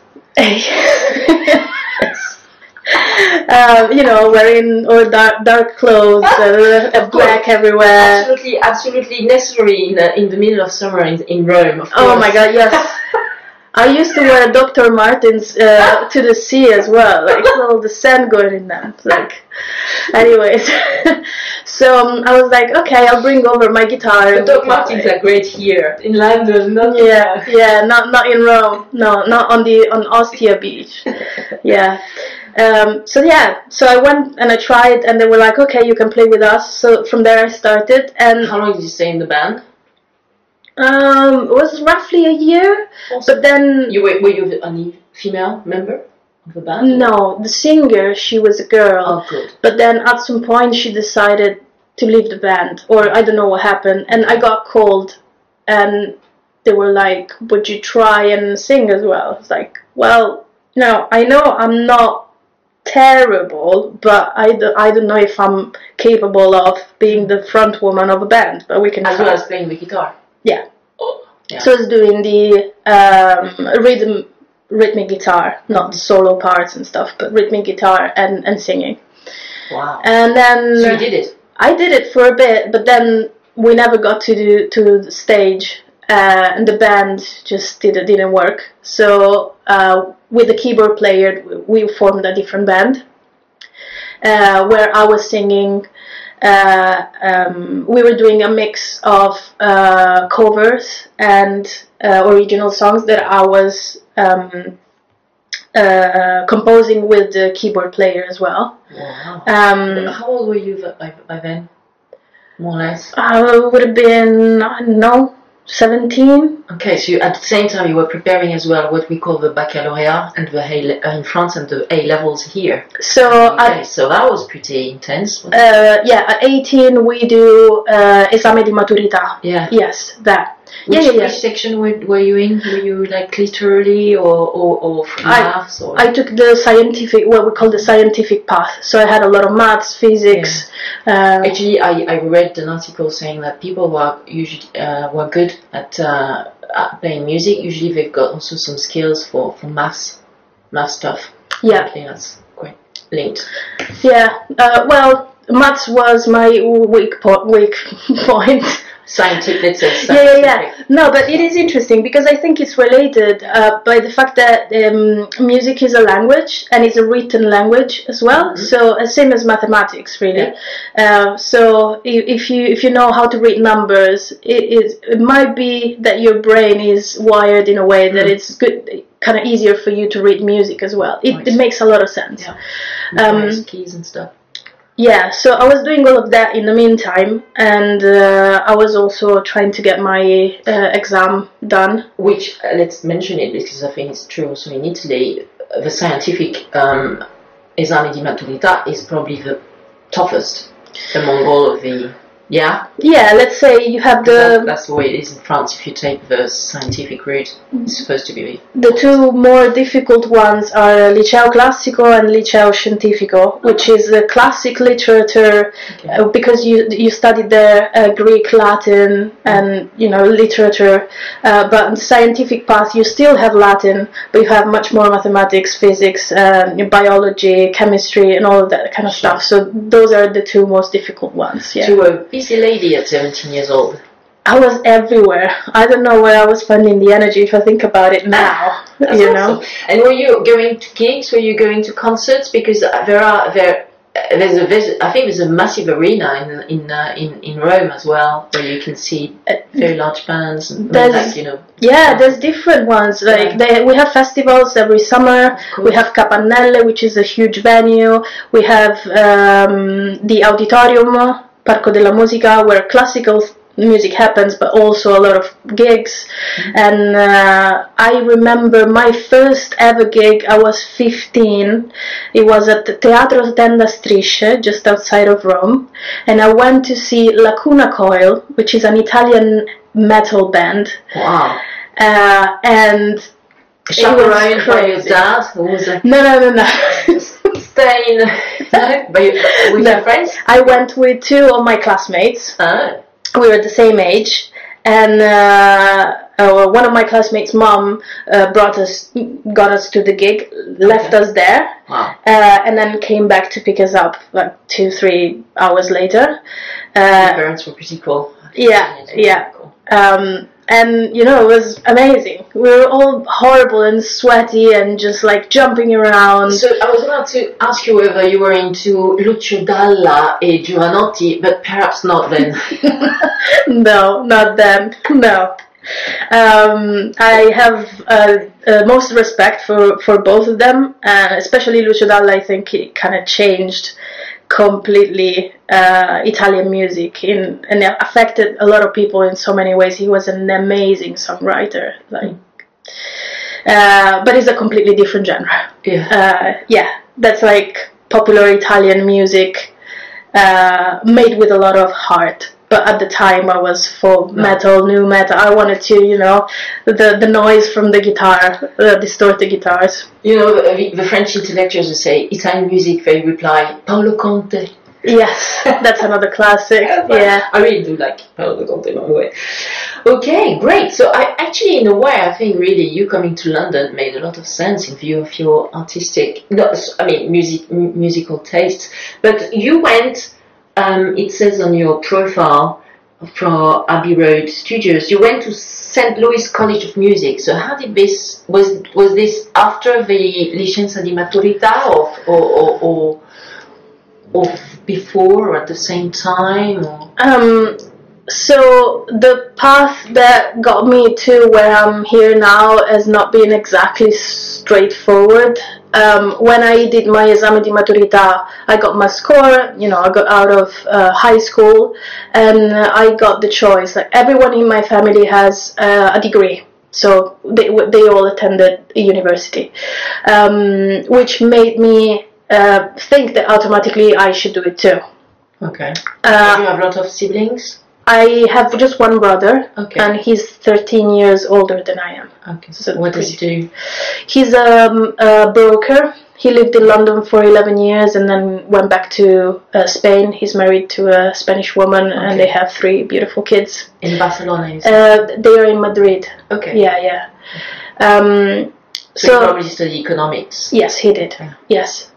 Speaker 2: Wearing all dark clothes, black everywhere.
Speaker 1: Absolutely necessary in the middle of summer in Rome. Of course.
Speaker 2: Oh my God, yes. I used to wear Dr. Martens to the sea as well, like all the sand going in that. Like, anyways, so I was like, okay, I'll bring over my guitar.
Speaker 1: But Dr. Martens are great here in London, not
Speaker 2: not in Rome, no, not on Ostia Beach, yeah. So I went and I tried, and they were like, okay, you can play with us. So from there I started. And
Speaker 1: how long did you stay in the band?
Speaker 2: It was roughly a year, but then
Speaker 1: were you the only female member of the band?
Speaker 2: No, the singer, she was a girl.
Speaker 1: Oh, good.
Speaker 2: But then at some point she decided to leave the band, or I don't know what happened, and I got called, and they were like, "Would you try and sing as well?" It's like, well, I know I'm not terrible, but I don't know if I'm capable of being the front woman of a band, but we can
Speaker 1: as
Speaker 2: try.
Speaker 1: well as playing the guitar.
Speaker 2: Yeah.
Speaker 1: Oh, yeah.
Speaker 2: So I was doing the rhythmic guitar, not solo parts and stuff, but rhythmic guitar and singing.
Speaker 1: Wow.
Speaker 2: And then
Speaker 1: so you did it.
Speaker 2: I did it for a bit, but then we never got to the stage, and the band just didn't work. So with the keyboard player, we formed a different band where I was singing. We were doing a mix of covers and original songs that I was composing with the keyboard player as well.
Speaker 1: Wow. How old were you by then? More or less?
Speaker 2: I would have been, I don't know, 17.
Speaker 1: Okay, so at the same time you were preparing as well what we call the baccalaureate and the in France and the A levels here.
Speaker 2: So
Speaker 1: so that was pretty intense.
Speaker 2: At 18 we do esame di maturità.
Speaker 1: Yeah.
Speaker 2: Yes, that.
Speaker 1: Which section were you in? Were you like literally or maths?
Speaker 2: I took the scientific, what we call the scientific path. So I had a lot of maths, physics.
Speaker 1: Yeah. Actually, I read an article saying that people who are usually were good at playing music. Usually, they've got also some skills for math stuff.
Speaker 2: Yeah,
Speaker 1: I think that's quite linked.
Speaker 2: Yeah. Well, maths was my weak point.
Speaker 1: Scientific, let's say. Scientific.
Speaker 2: Yeah. No, but it is interesting because I think it's related by the fact that music is a language and it's a written language as well. Mm-hmm. So same as mathematics, really. Yeah. So if you know how to read numbers, it might be that your brain is wired in a way that it's good, kind of easier for you to read music as well. It makes a lot of sense.
Speaker 1: Yeah. Keys and stuff.
Speaker 2: Yeah, so I was doing all of that in the meantime, and I was also trying to get my exam done.
Speaker 1: Which, let's mention it because I think it's true also in Italy, the scientific esame di maturità is probably the toughest among all of the... Yeah?
Speaker 2: Yeah, let's say you have the...
Speaker 1: That's the way it is in France. If you take the scientific route, it's supposed to be...
Speaker 2: The two more difficult ones are Liceo Classico and Liceo Scientifico, which is the classic literature, because you studied there Greek, Latin, and, literature. But in the scientific path, you still have Latin, but you have much more mathematics, physics, biology, chemistry, and all of that kind of stuff. So those are the two most difficult ones, yeah.
Speaker 1: Busy lady at 17 years old.
Speaker 2: I was everywhere. I don't know where I was spending the energy if I think about it now.
Speaker 1: That's awesome. And were you going to gigs? Were you going to concerts? Because I think there's a massive arena in Rome as well where you can see very large bands.
Speaker 2: There's different ones. We have festivals every summer. Cool. We have Capannelle, which is a huge venue. We have the Auditorium, Parco della Musica, where classical music happens, but also a lot of gigs. Mm-hmm. And I remember my first ever gig. I was 15. It was at the Teatro Tenda Strisce, just outside of Rome, and I went to see Lacuna Coil, which is an Italian metal band.
Speaker 1: Wow!
Speaker 2: And
Speaker 1: chaperoned by your dad? Or was it?
Speaker 2: No.
Speaker 1: Staying with your friends?
Speaker 2: I went with two of my classmates.
Speaker 1: Oh.
Speaker 2: We were the same age, and one of my classmates' mom got us to the gig, left us there, and then came back to pick us up like 2-3 hours later.
Speaker 1: Your parents were pretty cool.
Speaker 2: Yeah.
Speaker 1: Cool.
Speaker 2: And it was amazing. We were all horrible and sweaty and just like jumping around.
Speaker 1: So I was about to ask you whether you were into Lucio Dalla e Giovanotti, but perhaps not then.
Speaker 2: No, not them. No. I have most respect for both of them, especially Lucio Dalla. I think it kind of changed completely Italian music, and it affected a lot of people in so many ways. He was an amazing songwriter, like, but it's a completely different genre. That's like popular Italian music made with a lot of heart. But at the time I was for metal, new metal. I wanted to, the noise from the guitar, distorted guitars.
Speaker 1: The French intellectuals will say Italian music, they reply Paolo Conte.
Speaker 2: Yes, that's another classic. Yeah,
Speaker 1: I really do like Paolo Conte, by the way. Okay, great. So in a way, I think really you coming to London made a lot of sense in view of your musical tastes. But you went. It says on your profile for Abbey Road Studios, you went to St. Louis College of Music. So how did this, was this after the licenza di maturità or before or at the same time?
Speaker 2: So the path that got me to where I'm here now has not been exactly straightforward. When I did my esame di maturità, I got my score, I got out of high school, and I got the choice. Like, everyone in my family has a degree, so they all attended a university, which made me think that automatically I should do it too.
Speaker 1: Okay. Do you have a lot of siblings?
Speaker 2: I have just one brother,
Speaker 1: okay,
Speaker 2: and he's 13 years older than I am.
Speaker 1: Okay. So what does he do?
Speaker 2: He's a broker. He lived in London for 11 years and then went back to Spain. He's married to a Spanish woman, okay, and they have 3 beautiful kids.
Speaker 1: In Barcelona, you
Speaker 2: said? They are in Madrid.
Speaker 1: Okay.
Speaker 2: Yeah.
Speaker 1: So he probably studied economics.
Speaker 2: Yes, he did.
Speaker 1: Yeah.
Speaker 2: Yes.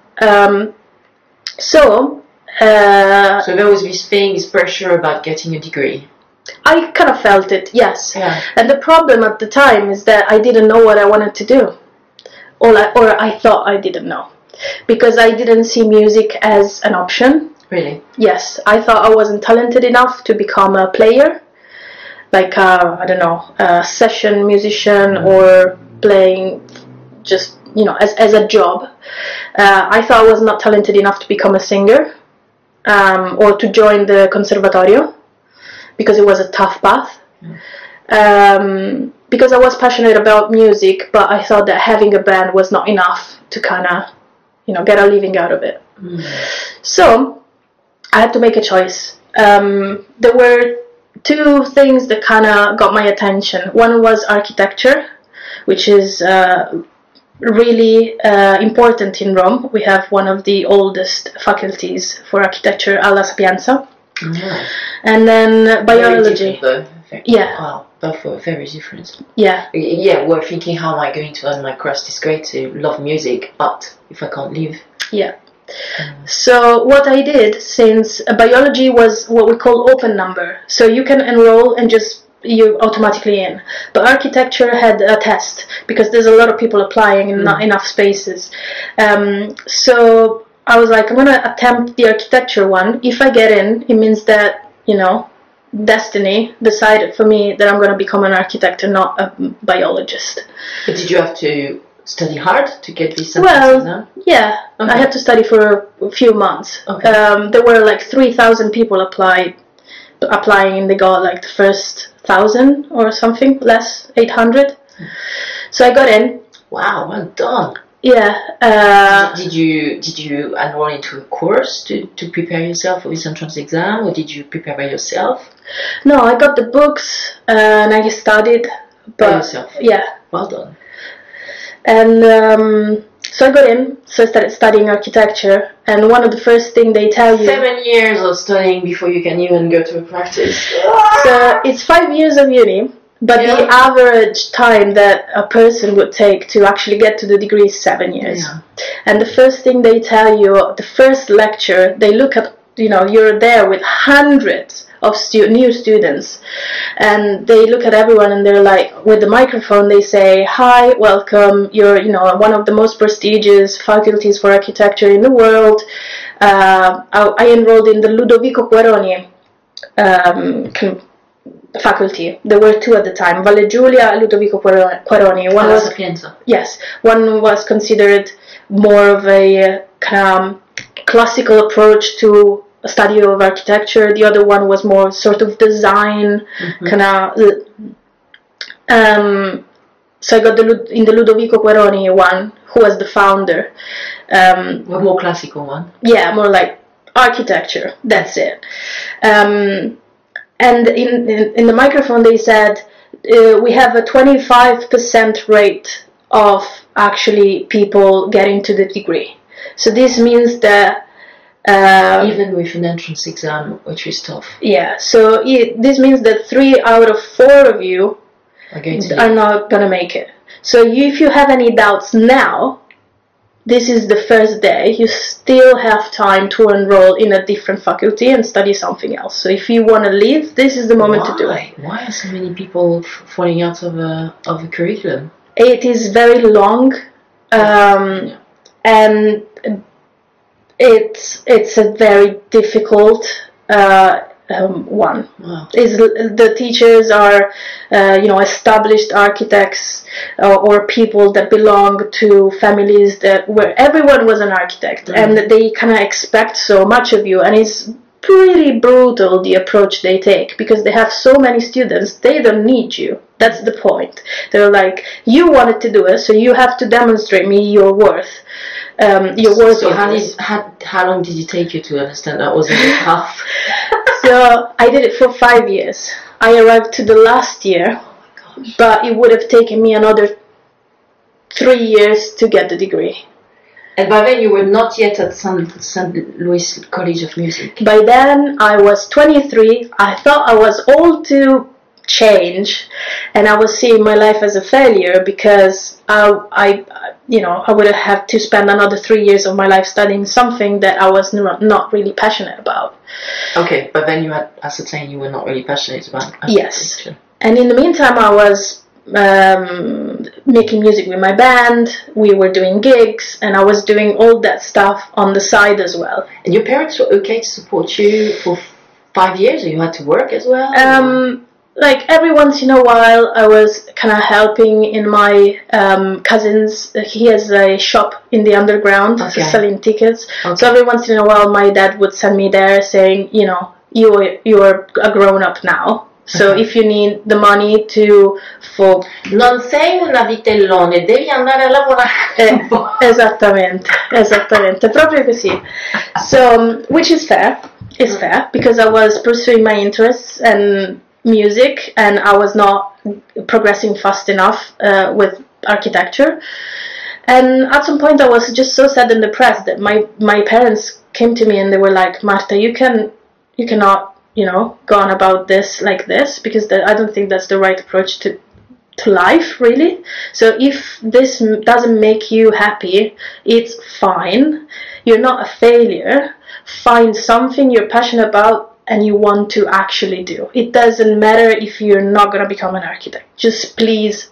Speaker 2: So
Speaker 1: there was this pressure about getting a degree.
Speaker 2: I kind of felt it, yes.
Speaker 1: Yeah.
Speaker 2: And the problem at the time is that I didn't know what I wanted to do. Or I thought I didn't know. Because I didn't see music as an option.
Speaker 1: Really?
Speaker 2: Yes. I thought I wasn't talented enough to become a player. Like, a session musician, or playing just, as a job. I thought I was not talented enough to become a singer. Or to join the conservatorio, because it was a tough path. Because I was passionate about music, but I thought that having a band was not enough to kind of, get a living out of it. So I had to make a choice. There were 2 things that kind of got my attention. One was architecture, which is really important in Rome. We have one of the oldest faculties for architecture, Alla Sapienza.
Speaker 1: Yeah.
Speaker 2: And then biology.
Speaker 1: Very different,
Speaker 2: yeah.
Speaker 1: Wow, both were very different.
Speaker 2: Yeah.
Speaker 1: Yeah, we're thinking, how am I going to earn my crust? It's great to love music, but if I can't live.
Speaker 2: Yeah. So what I did, since biology was what we call open number, so you can enroll and you're automatically in. But architecture had a test, because there's a lot of people applying and not enough spaces. So I was like, I'm going to attempt the architecture one. If I get in, it means that, destiny decided for me that I'm going to become an architect and not a biologist.
Speaker 1: But did you have to study hard to get this?
Speaker 2: Well, yeah. Okay. I had to study for a few months.
Speaker 1: Okay.
Speaker 2: There were like 3,000 people applying, and they got like the first 1,000 or something, less, 800. So I got in.
Speaker 1: Wow, well done.
Speaker 2: Yeah.
Speaker 1: Did you enroll into a course to prepare yourself for this entrance exam, or did you prepare by yourself?
Speaker 2: No, I got the books and I studied.
Speaker 1: By yourself?
Speaker 2: Yeah.
Speaker 1: Well done.
Speaker 2: And so I got in, so I started studying architecture, and one of the first things they tell you...
Speaker 1: 7 years of studying before you can even go to a practice.
Speaker 2: So it's 5 years of uni, but the average time that a person would take to actually get to the degree is 7 years.
Speaker 1: Yeah.
Speaker 2: And the first thing they tell you, the first lecture, they look at, you're there with hundreds of new students, and they look at everyone and they're like, with the microphone, they say, hi, welcome, you're one of the most prestigious faculties for architecture in the world. I enrolled in the Ludovico Quaroni faculty. There were 2 at the time, Valle Giulia and Ludovico Quaroni. One was considered more of a classical approach to a study of architecture. The other one was more sort of design, kind of. So I got in the Ludovico Queroni one, who was the founder.
Speaker 1: A more classical one.
Speaker 2: Yeah, more like architecture. That's it. And in the microphone they said we have a 25% rate of actually people getting to the degree. So this means that
Speaker 1: even with an entrance exam, which is tough.
Speaker 2: Yeah. So this means that 3 out of 4 of you are not gonna make it. So if you have any doubts now, this is the first day. You still have time to enroll in a different faculty and study something else. So if you want to leave, this is the moment to do it.
Speaker 1: Why are so many people falling out of a curriculum?
Speaker 2: It is very long, and it's a very difficult one.
Speaker 1: Wow.
Speaker 2: The teachers are established architects or people that belong to families where everyone was an architect, and they kind of expect so much of you, and it's pretty brutal the approach they take, because they have so many students, they don't need you. That's the point. They're like, you wanted to do it, so you have to demonstrate me your worth.
Speaker 1: So how long did it take you to understand that wasn't enough?
Speaker 2: So I did it for 5 years. I arrived to the last year, but it would have taken me another 3 years to get the degree.
Speaker 1: And by then you were not yet at St. Louis College of Music.
Speaker 2: By then I was 23. I thought I was old to change, and I was seeing my life as a failure because I would have had to spend another 3 years of my life studying something that I was not really passionate about.
Speaker 1: Okay, but then you had ascertained you were not really passionate about architecture.
Speaker 2: Yes, and in the meantime I was making music with my band. We were doing gigs, and I was doing all that stuff on the side as well.
Speaker 1: And your parents were okay to support you for 5 years, or you had to work as well?
Speaker 2: Like every once in a while I was kind of helping in my cousin's. He has a shop in the underground selling tickets. Okay. So every once in a while my dad would send me there saying, you are a grown up now. So if you need the money for...
Speaker 1: Non sei una vitellone, devi andare a lavorare.
Speaker 2: Esattamente, proprio così. So, which is fair, it's fair, because I was pursuing my interests and music, and I was not progressing fast enough with architecture. And at some point I was just so sad and depressed that my parents came to me and they were like, Marta, you cannot go on about this like this, because I don't think that's the right approach to life, really. So if this doesn't make you happy, it's fine. You're not a failure. Find something you're passionate about and you want to actually do. It doesn't matter if you're not going to become an architect. Just please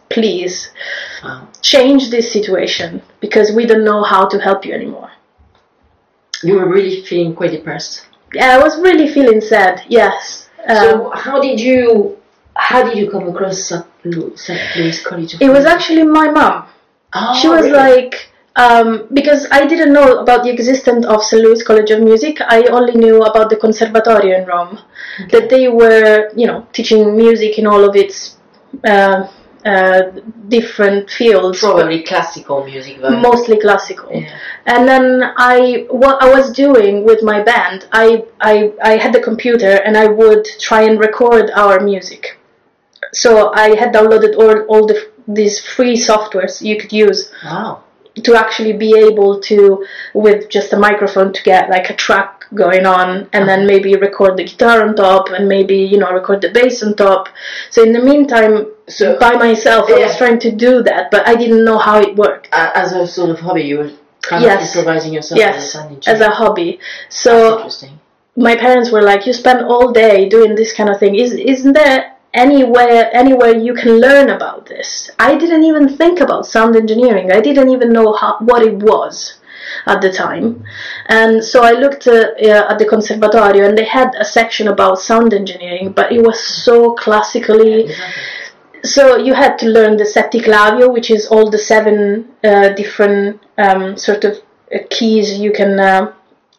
Speaker 2: change this situation, because we don't know how to help you anymore.
Speaker 1: You were really feeling quite depressed.
Speaker 2: Yeah, I was really feeling sad, yes.
Speaker 1: So how did you come across St. Louis College of Music?
Speaker 2: It was actually my mom.
Speaker 1: Oh,
Speaker 2: she was
Speaker 1: really?
Speaker 2: like, because I didn't know about the existence of St. Louis College of Music. I only knew about the Conservatorio in Rome, that they were, teaching music in all of its different fields.
Speaker 1: Probably classical music, though.
Speaker 2: Mostly classical.
Speaker 1: Yeah.
Speaker 2: And then what I was doing with my band, I had the computer and I would try and record our music. So I had downloaded all these free softwares you could use.
Speaker 1: Wow.
Speaker 2: To actually be able to, with just a microphone, to get like a track going on, and then maybe record the guitar on top, and maybe record the bass on top. So in the meantime, by myself, I was trying to do that, but I didn't know how it worked.
Speaker 1: As a sort of hobby, you were kind of improvising yourself.
Speaker 2: Yes, as a hobby. So
Speaker 1: that's interesting.
Speaker 2: My parents were like, "You spend all day doing this kind of thing. Isn't there anywhere you can learn about this?" I didn't even think about sound engineering. I didn't even know what it was at the time. And so I looked at the Conservatorio, and they had a section about sound engineering, but it was so classically.
Speaker 1: Exactly.
Speaker 2: So you had to learn the setticlavio, which is all the 7 different sort of keys you can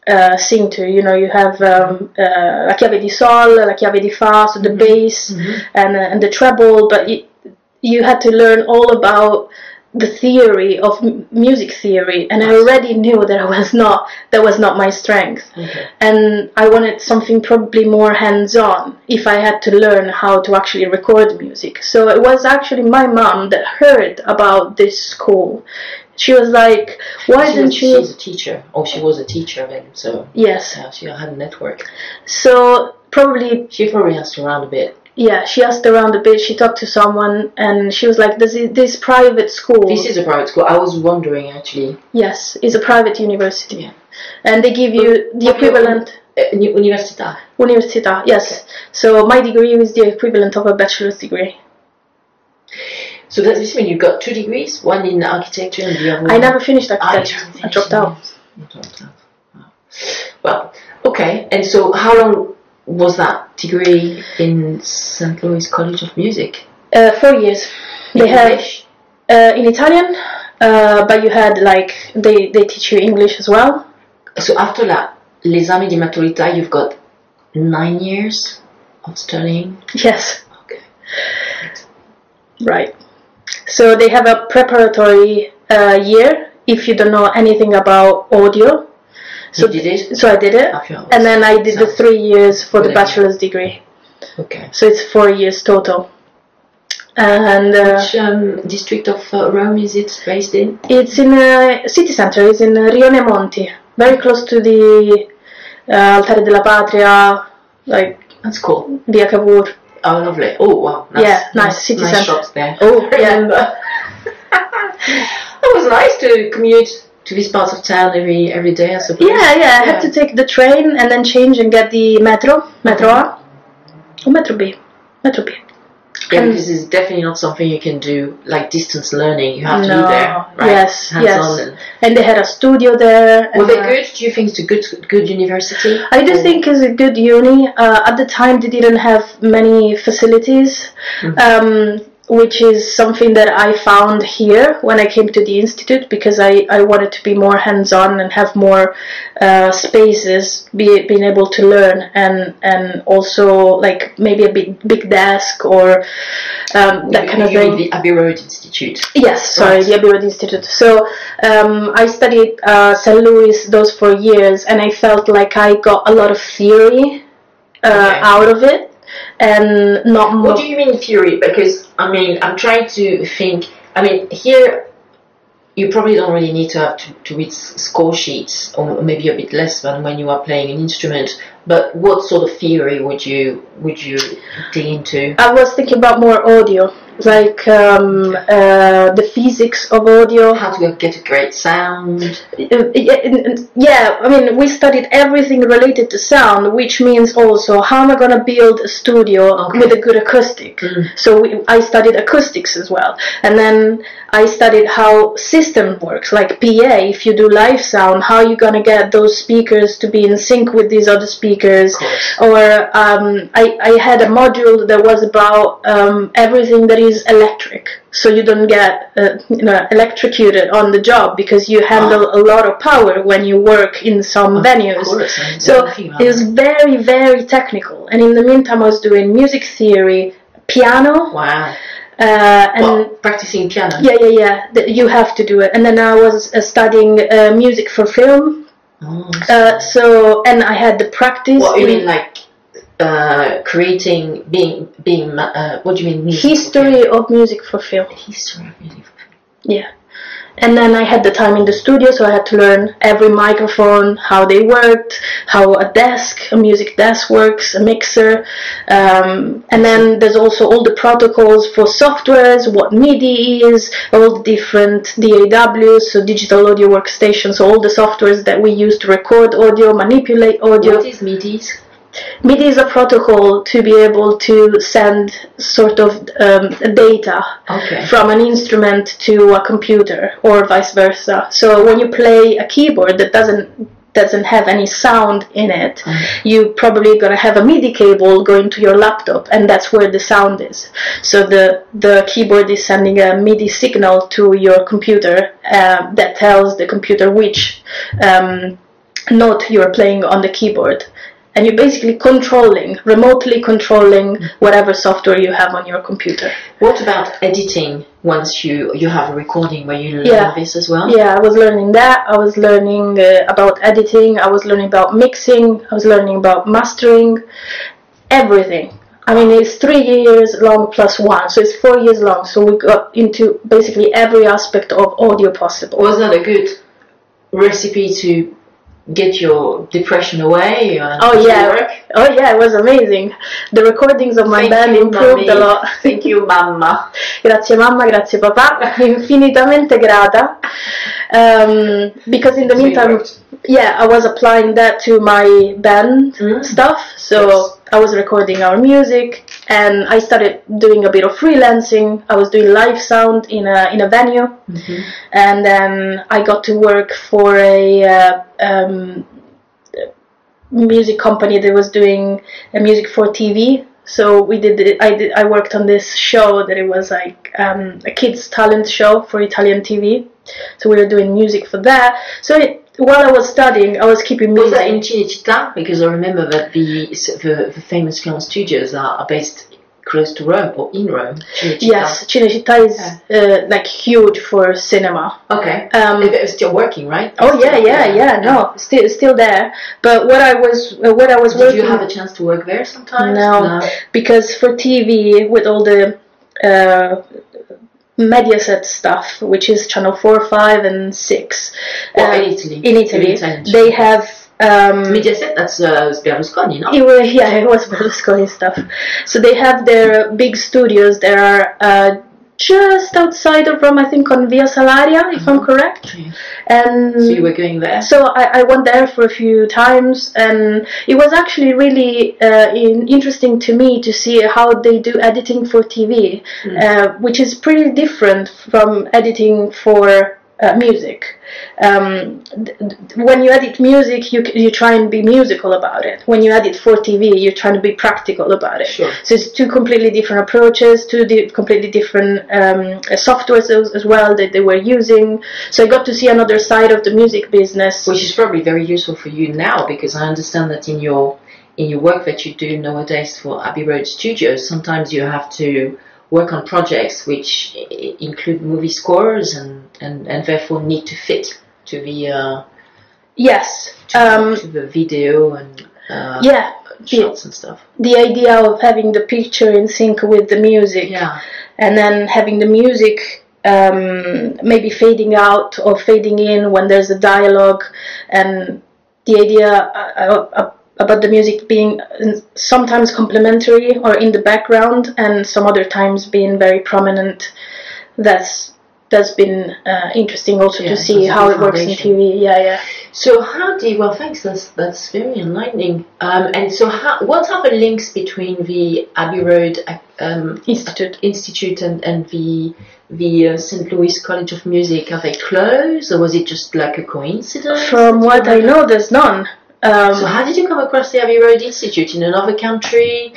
Speaker 2: sing to. You know, you have la chiave di sol, la chiave di fa, so the bass and the treble, but you had to learn all about the theory of music theory, and I already knew that was not my strength, and I wanted something probably more hands-on if I had to learn how to actually record music. So it was actually my mom that heard about this school. She was like, why didn't you...
Speaker 1: She's a teacher. Oh, she was a teacher then, so...
Speaker 2: Yes.
Speaker 1: Yeah, she had a network.
Speaker 2: So probably...
Speaker 1: She probably asked around a bit.
Speaker 2: Yeah, she asked around a bit, she talked to someone, and she was like, this private school...
Speaker 1: This is a private school. I was wondering, actually.
Speaker 2: Yes, it's a private university. Yeah. And they give you the equivalent...
Speaker 1: Università.
Speaker 2: Università, yes. Okay. So my degree is the equivalent of a bachelor's degree.
Speaker 1: So does this mean you got 2 degrees? One in architecture and the other one?
Speaker 2: I never finished architecture. I dropped out.
Speaker 1: You dropped out. Wow. Well, okay. And so how long was that degree in St. Louis College of Music?
Speaker 2: 4 years.
Speaker 1: In English?
Speaker 2: In Italian, but you had they teach you English as well.
Speaker 1: So after that, l'esame di maturità, you've got 9 years of studying?
Speaker 2: Yes.
Speaker 1: Okay.
Speaker 2: Right. So they have a preparatory year if you don't know anything about audio. So
Speaker 1: you did it?
Speaker 2: So I did it, and then I did the 3 years for the bachelor's degree.
Speaker 1: Okay.
Speaker 2: So it's 4 years total. And
Speaker 1: which district of Rome is it based in?
Speaker 2: It's in city center. It's in Rione Monti, very close to the Altare della Patria,
Speaker 1: That's cool.
Speaker 2: Via Cavour.
Speaker 1: Oh, lovely. Oh, wow.
Speaker 2: Nice city
Speaker 1: nice
Speaker 2: center.
Speaker 1: shops there.
Speaker 2: Oh, yeah.
Speaker 1: It was nice to commute to this part of town every day, I suppose.
Speaker 2: Yeah. I had to take the train and then change and get the metro A or metro B.
Speaker 1: Yeah, because it's definitely not something you can do like distance learning. You have to be there, right?
Speaker 2: Yes,
Speaker 1: hands-on.
Speaker 2: And they had a studio there.
Speaker 1: Were they good? Do you think it's a good university?
Speaker 2: I do think it's a good uni. At the time, they didn't have many facilities, which is something that I found here when I came to the institute, because I wanted to be more hands-on and have more spaces, being able to learn, and also maybe a big desk or that kind of thing.
Speaker 1: The Abbey Road Institute.
Speaker 2: Yes, sorry, right. The Abbey Road Institute. So I studied St. Louis those 4 years, and I felt like I got a lot of theory out of it. And not more.
Speaker 1: What do you mean theory? Because I'm trying to think. Here you probably don't really need to have to read score sheets, or maybe a bit less than when you are playing an instrument. But what sort of theory would you dig into?
Speaker 2: I was thinking about more audio, the physics of audio.
Speaker 1: How to get a great sound.
Speaker 2: Yeah, we studied everything related to sound, which means also how am I going to build a studio with a good acoustic. So I studied acoustics as well, and then I studied how system works, like PA. If you do live sound, how are you going to get those speakers to be in sync with these other speakers? Or I had a module that was about everything that is electric, so you don't get electrocuted on the job, because you handle a lot of power when you work in some venues. So it was very, very technical, and in the meantime I was doing music theory, piano.
Speaker 1: Wow.
Speaker 2: And
Speaker 1: practicing piano.
Speaker 2: Yeah. You have to do it. And then I was studying music for film. So, and I had the practice.
Speaker 1: What you mean, creating, being? What do you mean?
Speaker 2: History of music for film.
Speaker 1: History of music for film.
Speaker 2: Yeah. And then I had the time in the studio, so I had to learn every microphone, how they worked, how a music desk works, a mixer, and then there's also all the protocols for softwares, what MIDI is, all the different DAWs, so digital audio workstations, so all the softwares that we use to record audio, manipulate audio.
Speaker 1: What is MIDI?
Speaker 2: MIDI is a protocol to be able to send sort of data from an instrument to a computer, or vice versa. So when you play a keyboard that doesn't have any sound in it, you probably gonna have a MIDI cable going to your laptop, and that's where the sound is. So the keyboard is sending a MIDI signal to your computer that tells the computer which note you're playing on the keyboard. And you're basically remotely controlling whatever software you have on your computer.
Speaker 1: What about editing once you have a recording? Where you learn this as well?
Speaker 2: Yeah, I was learning that. I was learning about editing. I was learning about mixing. I was learning about mastering. Everything. I mean, it's 3 years long plus 1, so it's 4 years long. So we got into basically every aspect of audio possible.
Speaker 1: Was that a good recipe to get your depression away?
Speaker 2: Oh yeah, it was amazing. The recordings of my band improved a lot.
Speaker 1: Thank you, mamma.
Speaker 2: Grazie mamma, grazie papà, infinitamente grata. Because in the meantime, I was applying that to my band stuff. So I was recording our music, and I started doing a bit of freelancing. I was doing live sound in a venue, and then I got to work for a music company that was doing music for TV. So I worked on this show that it was like a kids talent show for Italian TV. So we were doing music for that. So while I was studying, I was keeping music.
Speaker 1: Was that in Cinecittà? Because I remember that the famous film studios are based close to Rome or in Rome. Cinecittà.
Speaker 2: Yes, Cinecittà is like huge for cinema.
Speaker 1: Okay. It's still working, right?
Speaker 2: Oh yeah. No, still there. But what I was working.
Speaker 1: Did you have a chance to work there sometimes?
Speaker 2: No, because for TV with all the Mediaset stuff, which is channel 4, 5, and 6.
Speaker 1: In Italy.
Speaker 2: In Italy, they have.
Speaker 1: Mediaset, that's Berlusconi, no?
Speaker 2: It was Berlusconi stuff. So they have their big studios. There are just outside of Rome, I think, on Via Salaria, if I'm correct.
Speaker 1: Okay.
Speaker 2: And
Speaker 1: so you were going there?
Speaker 2: So I went there for a few times, and it was actually really interesting to me to see how they do editing for TV, which is pretty different from editing for music. When you edit music, you try and be musical about it. When you edit for TV, you're trying to be practical about it.
Speaker 1: Sure.
Speaker 2: So it's two completely different approaches, completely different softwares as well that they were using. So I got to see another side of the music business,
Speaker 1: which is probably very useful for you now, because I understand that in your work that you do nowadays for Abbey Road Studios, sometimes you have to work on projects which include movie scores and therefore need to fit to the to the video and shots and stuff.
Speaker 2: The idea of having the picture in sync with the music, and then having the music maybe fading out or fading in when there's a dialogue, and the idea about the music being sometimes complementary or in the background, and some other times being very prominent. That's been interesting also to see how it works in TV.
Speaker 1: So thanks, that's very enlightening. And so what are the links between the Abbey Road Institute and the St. Louis College of Music? Are they close, or was it just like a coincidence?
Speaker 2: From what I know, there's none.
Speaker 1: So how did you come across the Abbey Road Institute in another country?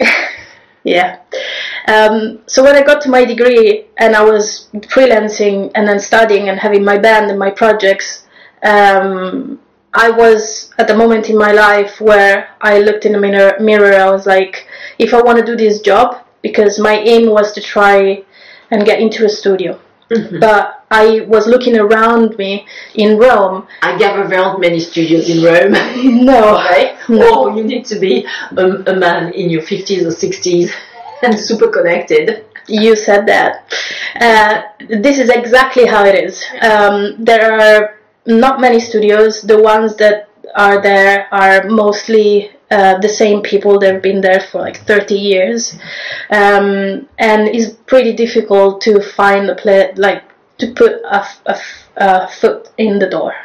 Speaker 2: So when I got to my degree and I was freelancing and then studying and having my band and my projects, I was at the moment in my life where I looked in the mirror. I was like, if I want to do this job, because my aim was to try and get into a studio. But I was looking around me in Rome.
Speaker 1: I gather there aren't many studios in Rome.
Speaker 2: No.
Speaker 1: Okay? No. Or you need to be a man in your 50s or 60s and super connected.
Speaker 2: You said that. This is exactly how it is. There are not many studios. The ones that are there are mostly the same people. They've been there for like 30 years, and it's pretty difficult to find a place, like to put a foot in the door.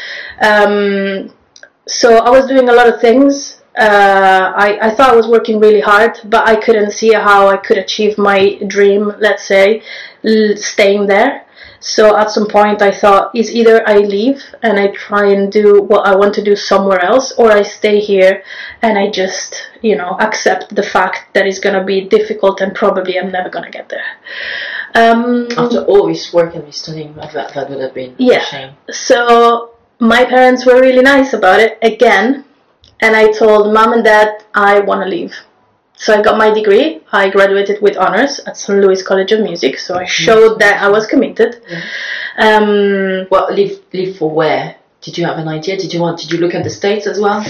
Speaker 2: So I was doing a lot of things. I thought I was working really hard, but I couldn't see how I could achieve my dream, let's say, staying there. So at some point I thought, it's either I leave and I try and do what I want to do somewhere else, or I stay here and I just, accept the fact that it's going to be difficult and probably I'm never going to get there.
Speaker 1: After all this work and this studying, that would have been a shame.
Speaker 2: So my parents were really nice about it again, and I told mom and dad I want to leave. So I got my degree. I graduated with honors at St. Louis College of Music, so I showed that I was committed.
Speaker 1: Yeah. Well, leave for where? Did you have an idea? Did you look at the States as well?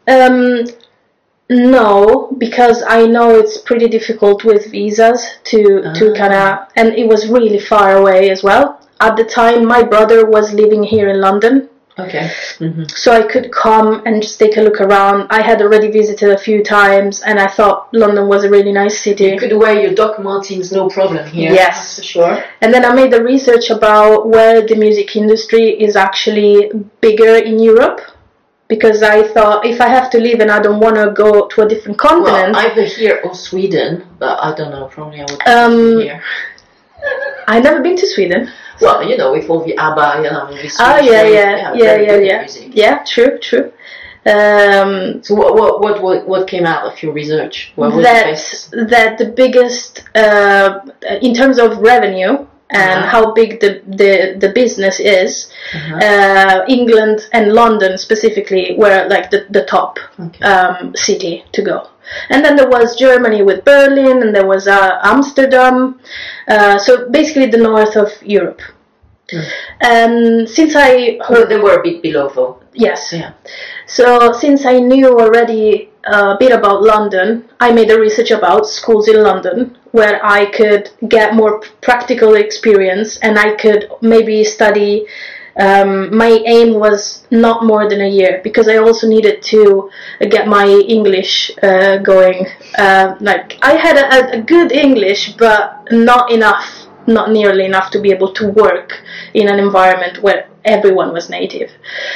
Speaker 2: No, because I know it's pretty difficult with visas to kind of, and it was really far away as well. At the time, my brother was living here in London.
Speaker 1: Okay. Mm-hmm.
Speaker 2: So I could come and just take a look around. I had already visited a few times, and I thought London was a really nice city.
Speaker 1: You could wear your Doc Martens, no problem here.
Speaker 2: Yes,
Speaker 1: for sure.
Speaker 2: And then I made the research about where the music industry is actually bigger in Europe, because I thought if I have to leave and I don't want to go to a different continent...
Speaker 1: Well, either here or Sweden, but I don't know, probably I would go here.
Speaker 2: I've never been to Sweden.
Speaker 1: Well, you know, with all the ABBA, you know, the
Speaker 2: Swedish Yeah, true.
Speaker 1: So what came out of your research? What was
Speaker 2: that the biggest, in terms of revenue and how big the business is, England and London specifically were like the top city to go. And then there was Germany with Berlin, and there was Amsterdam, so basically the north of Europe. And since I heard...
Speaker 1: They were a bit below though.
Speaker 2: Yes.
Speaker 1: Yeah.
Speaker 2: So since I knew already a bit about London, I made a research about schools in London where I could get more practical experience, and I could maybe study... my aim was not more than a year, because I also needed to get my English going. Like I had a good English, but not nearly enough to be able to work in an environment where everyone was native.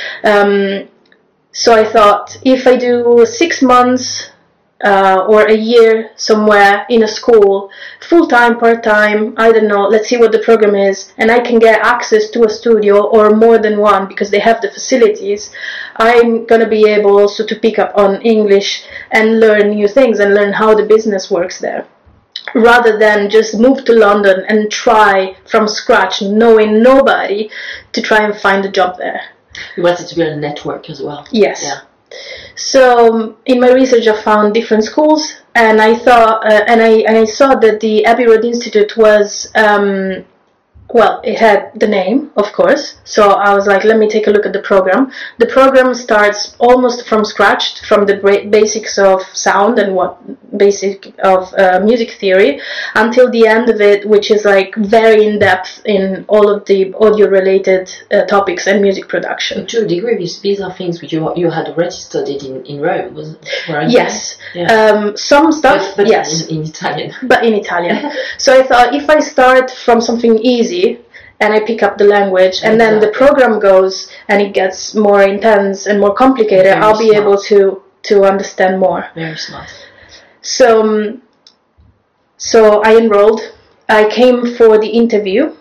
Speaker 2: So I thought, if I do 6 months or a year somewhere in a school, full-time, part-time, I don't know, let's see what the program is, and I can get access to a studio or more than one because they have the facilities, I'm going to be able also to pick up on English and learn new things and learn how the business works there, rather than just move to London and try from scratch, knowing nobody, to try and find a job there.
Speaker 1: You wanted to build a network as well.
Speaker 2: Yes.
Speaker 1: Yeah.
Speaker 2: So in my research, I found different schools, and I thought, and I saw that the Abbey Road Institute was, well, it had the name, of course. So I was like, let me take a look at the program. The program starts almost from scratch, from the basics of sound and basic of music theory, until the end of it, which is like very in depth in all of the audio related topics and music production.
Speaker 1: To a degree, these are things which you had already studied in Rome, weren't
Speaker 2: yes.
Speaker 1: Yeah.
Speaker 2: Some stuff,
Speaker 1: but
Speaker 2: yes.
Speaker 1: In Italian.
Speaker 2: But in Italian. So I thought, if I start from something easy, and I pick up the language, and then the program goes and it gets more intense and more complicated, I'll be able to understand more.
Speaker 1: Very smart.
Speaker 2: So I enrolled. I came for the interview.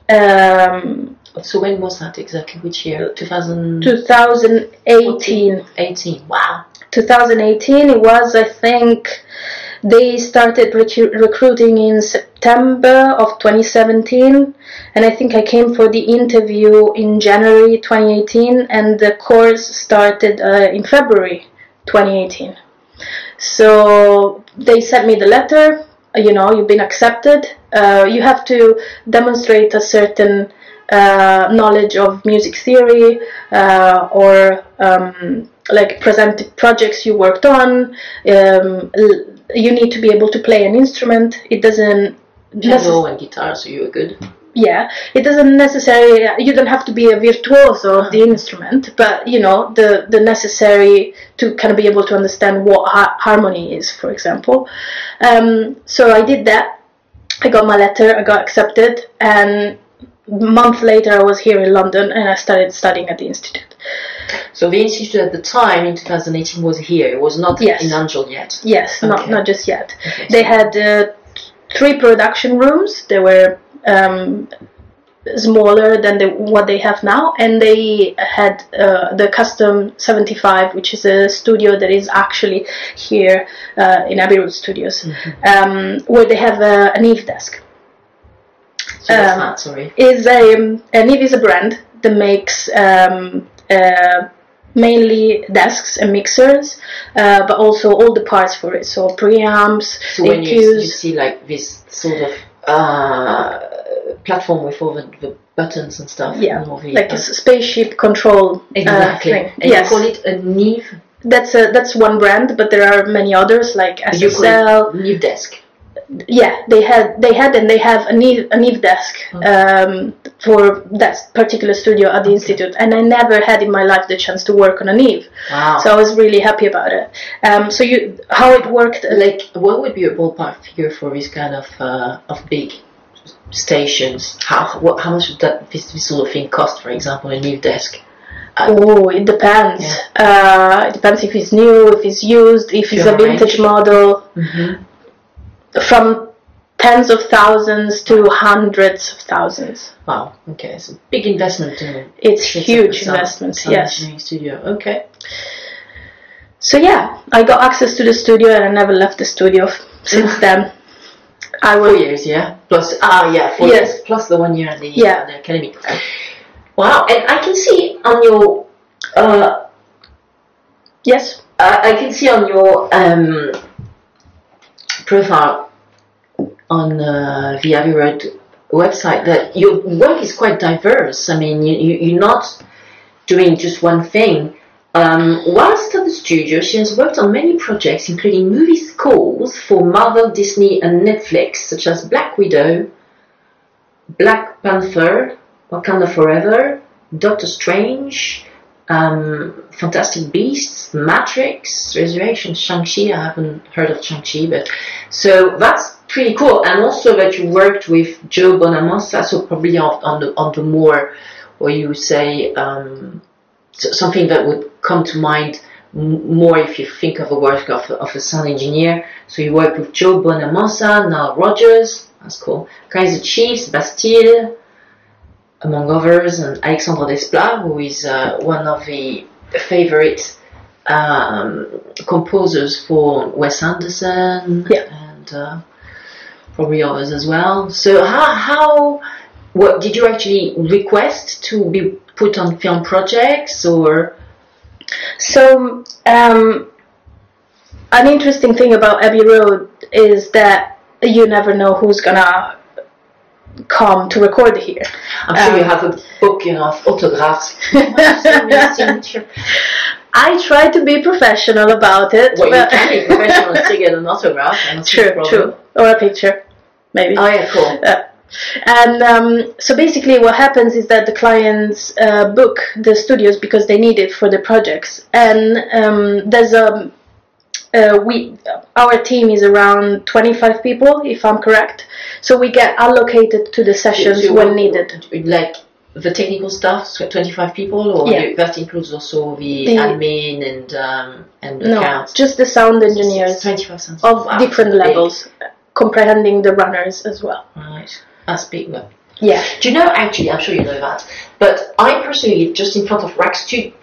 Speaker 1: So when was that exactly? Which year?
Speaker 2: 2018.
Speaker 1: 18. Wow.
Speaker 2: 2018. It was, I think, they started recruiting in September of 2017, and I think I came for the interview in January 2018, and the course started in February 2018. So they sent me the letter, you know, you've been accepted. You have to demonstrate a certain knowledge of music theory, or like present projects you worked on. You need to be able to play an instrument. It doesn't...
Speaker 1: Piano and guitar, so you're good.
Speaker 2: Yeah, it doesn't necessarily... You don't have to be a virtuoso of the instrument, but, you know, the necessary to kind of be able to understand what harmony is, for example. So I did that. I got my letter, I got accepted, and a month later I was here in London and I started studying at the Institute.
Speaker 1: So the Institute at the time, in 2018, was here. It was not in Angel yet.
Speaker 2: Yes,
Speaker 1: okay.
Speaker 2: not just yet.
Speaker 1: Okay,
Speaker 2: they had 3 production rooms. They were smaller than what they have now, and they had the Custom 75, which is a studio that is actually here in Abbey Road Studios, where they have a Neve desk.
Speaker 1: So what's that, sorry?
Speaker 2: Neve is a brand that makes mainly desks and mixers, but also all the parts for it. So preamps,
Speaker 1: so when you see like this sort of platform with all the buttons and stuff.
Speaker 2: Yeah, like a spaceship control
Speaker 1: exactly.
Speaker 2: Thing.
Speaker 1: And yes. You call it a Neve?
Speaker 2: That's one brand, but there are many others like SSL.
Speaker 1: You call it Neve Desk?
Speaker 2: Yeah, they had and they have a Neve desk for that particular studio at the institute, and I never had in my life the chance to work on a Neve. Wow! So I was really happy about it. So how it worked?
Speaker 1: Like, what would be a ballpark figure for this kind of big stations? How much would this sort of thing cost? For example, a Neve desk.
Speaker 2: It depends. Yeah. It depends if it's new, if it's used, if it's a vintage model. Mm-hmm. From tens of thousands to hundreds of thousands.
Speaker 1: Wow. Okay, it's a big investment.
Speaker 2: It's huge investments. Yes.
Speaker 1: Engineering studio. Okay.
Speaker 2: So yeah, I got access to the studio, and I never left the studio since then.
Speaker 1: 4 years, yeah. Plus, 4 years. Plus the 1 year at the academy. Wow. And I can see on your.
Speaker 2: Yes.
Speaker 1: I can see on your profile on the Abbey Road website that your work is quite diverse. I mean, you're not doing just one thing. Whilst at the studio, she has worked on many projects, including movie scores for Marvel, Disney, and Netflix, such as Black Widow, Black Panther, Wakanda Forever, Doctor Strange, Fantastic Beasts, Matrix, Resurrection, Shang-Chi. I haven't heard of Shang-Chi, but so that's pretty cool. And also that you worked with Joe Bonamassa, so probably on the more, or you say something that would come to mind more if you think of the work of a sound engineer. So you worked with Joe Bonamassa, Nile Rodgers, that's cool, Kaiser Chiefs, Bastille, among others, and Alexandre Desplat, who is one of the favorite composers for Wes Anderson, and probably others as well. So what did you actually request to be put on film projects, or? So
Speaker 2: an interesting thing about Abbey Road is that you never know who's gonna come to record here.
Speaker 1: I'm sure you have a book, of autographs.
Speaker 2: I try to be professional about it.
Speaker 1: Well, you can be professional and still get an autograph.
Speaker 2: True. Or a picture, maybe.
Speaker 1: Oh yeah, cool.
Speaker 2: And so basically what happens is that the clients book the studios because they need it for the projects. And there's our team is around 25 people, if I'm correct. So we get allocated to the sessions when needed.
Speaker 1: Like the technical staff, 25 people, or that includes also the admin and the accounts?
Speaker 2: No, just the sound engineers
Speaker 1: 25 sounds
Speaker 2: of different levels, comprehending the runners as well.
Speaker 1: Right, that's big though.
Speaker 2: Yeah.
Speaker 1: Do you know, actually, I'm sure you know that, but I personally live just in front of Rack Studios.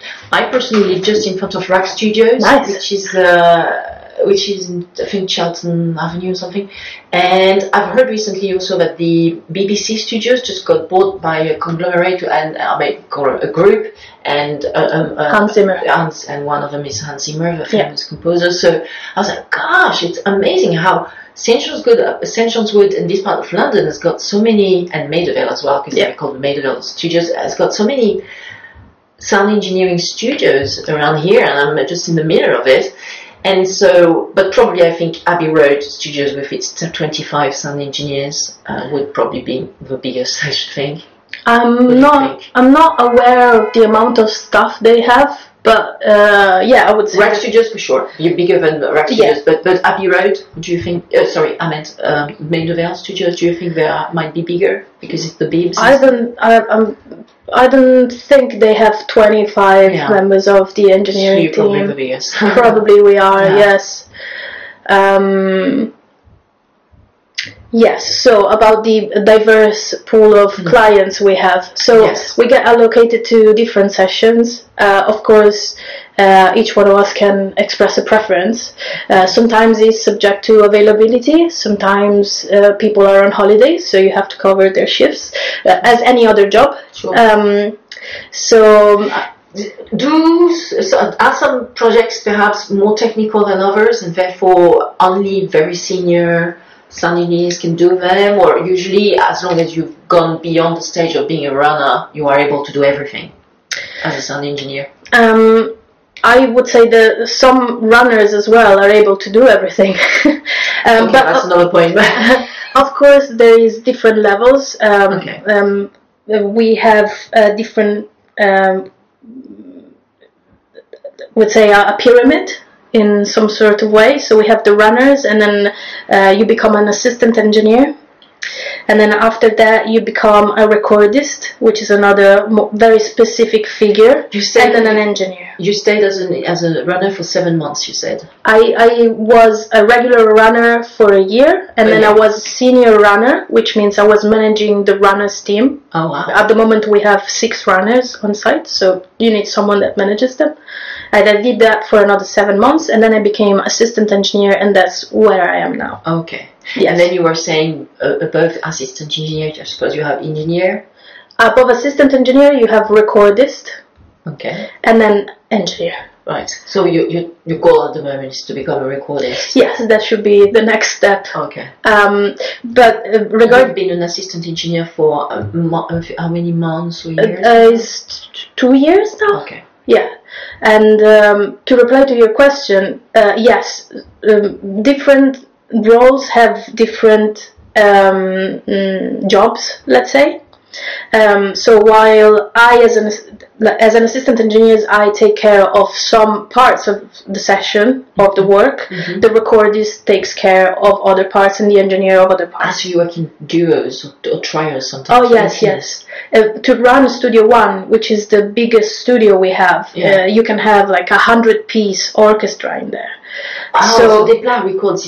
Speaker 2: Nice.
Speaker 1: Which is in, I think, Cheltenham Avenue or something. And I've heard recently also that the BBC studios just got bought by a conglomerate and a group, and
Speaker 2: Hans Zimmer.
Speaker 1: And one of them is Hans Zimmer, the famous composer. So I was like, gosh, it's amazing how St. John's Wood in this part of London has got so many, and Maidavale as well, because they're called the Maidavale Studios, has got so many sound engineering studios around here, and I'm just in the middle of it. And so, but probably I think Abbey Road Studios with its 25 sound engineers would probably be the biggest, I should think.
Speaker 2: I'm not aware of the amount of stuff they have, but I would say
Speaker 1: Rack Studios for sure. You're bigger than Rack Studios, but Abbey Road, do you think? Sorry, I meant Maidavale Studios. Do you think they might be bigger because it's the Beebs?
Speaker 2: I don't think they have 25 members of the engineering
Speaker 1: so
Speaker 2: team.
Speaker 1: Probably the biggest.
Speaker 2: Probably we are, yes. Yes, so about the diverse pool of clients we have. So we get allocated to different sessions. Of course, each one of us can express a preference. Sometimes it's subject to availability. Sometimes people are on holiday, so you have to cover their shifts, as any other job.
Speaker 1: Sure. Are some projects perhaps more technical than others, and therefore only very senior sound engineers can do them, or usually as long as you've gone beyond the stage of being a runner, you are able to do everything as a sound engineer?
Speaker 2: I would say that some runners as well are able to do everything.
Speaker 1: Okay,
Speaker 2: but
Speaker 1: that's another point.
Speaker 2: of course, there is different levels.
Speaker 1: Okay.
Speaker 2: We have different, would say, a pyramid in some sort of way. So we have the runners, and then you become an assistant engineer. And then after that, you become a recordist, which is another very specific figure. And then an engineer.
Speaker 1: You stayed as a runner for 7 months, you said.
Speaker 2: I was a regular runner for a year, and then I was a senior runner, which means I was managing the runners team.
Speaker 1: Oh, wow.
Speaker 2: At the moment, we have 6 runners on site, so you need someone that manages them. And I did that for another 7 months, and then I became assistant engineer, and that's where I am now.
Speaker 1: Okay.
Speaker 2: Yes.
Speaker 1: And then you were saying above assistant engineer, I suppose you have engineer?
Speaker 2: Above assistant engineer, you have recordist.
Speaker 1: Okay.
Speaker 2: And then engineer.
Speaker 1: Right. So your goal at the moment is to become a recordist?
Speaker 2: Yes, that should be the next step.
Speaker 1: Okay.
Speaker 2: But
Speaker 1: You've been an assistant engineer for how many months or years?
Speaker 2: It's 2 years now.
Speaker 1: Okay.
Speaker 2: Yeah. And to reply to your question, yes, different roles have different jobs, let's say. So while I, as an assistant engineer, I take care of some parts of the session of the work, the recordist takes care of other parts, and the engineer of other parts.
Speaker 1: So you work in duos or trios sometimes?
Speaker 2: Oh, yes. To run Studio One, which is the biggest studio we have, you can have like 100-piece orchestra in there.
Speaker 1: Oh, so Desplat records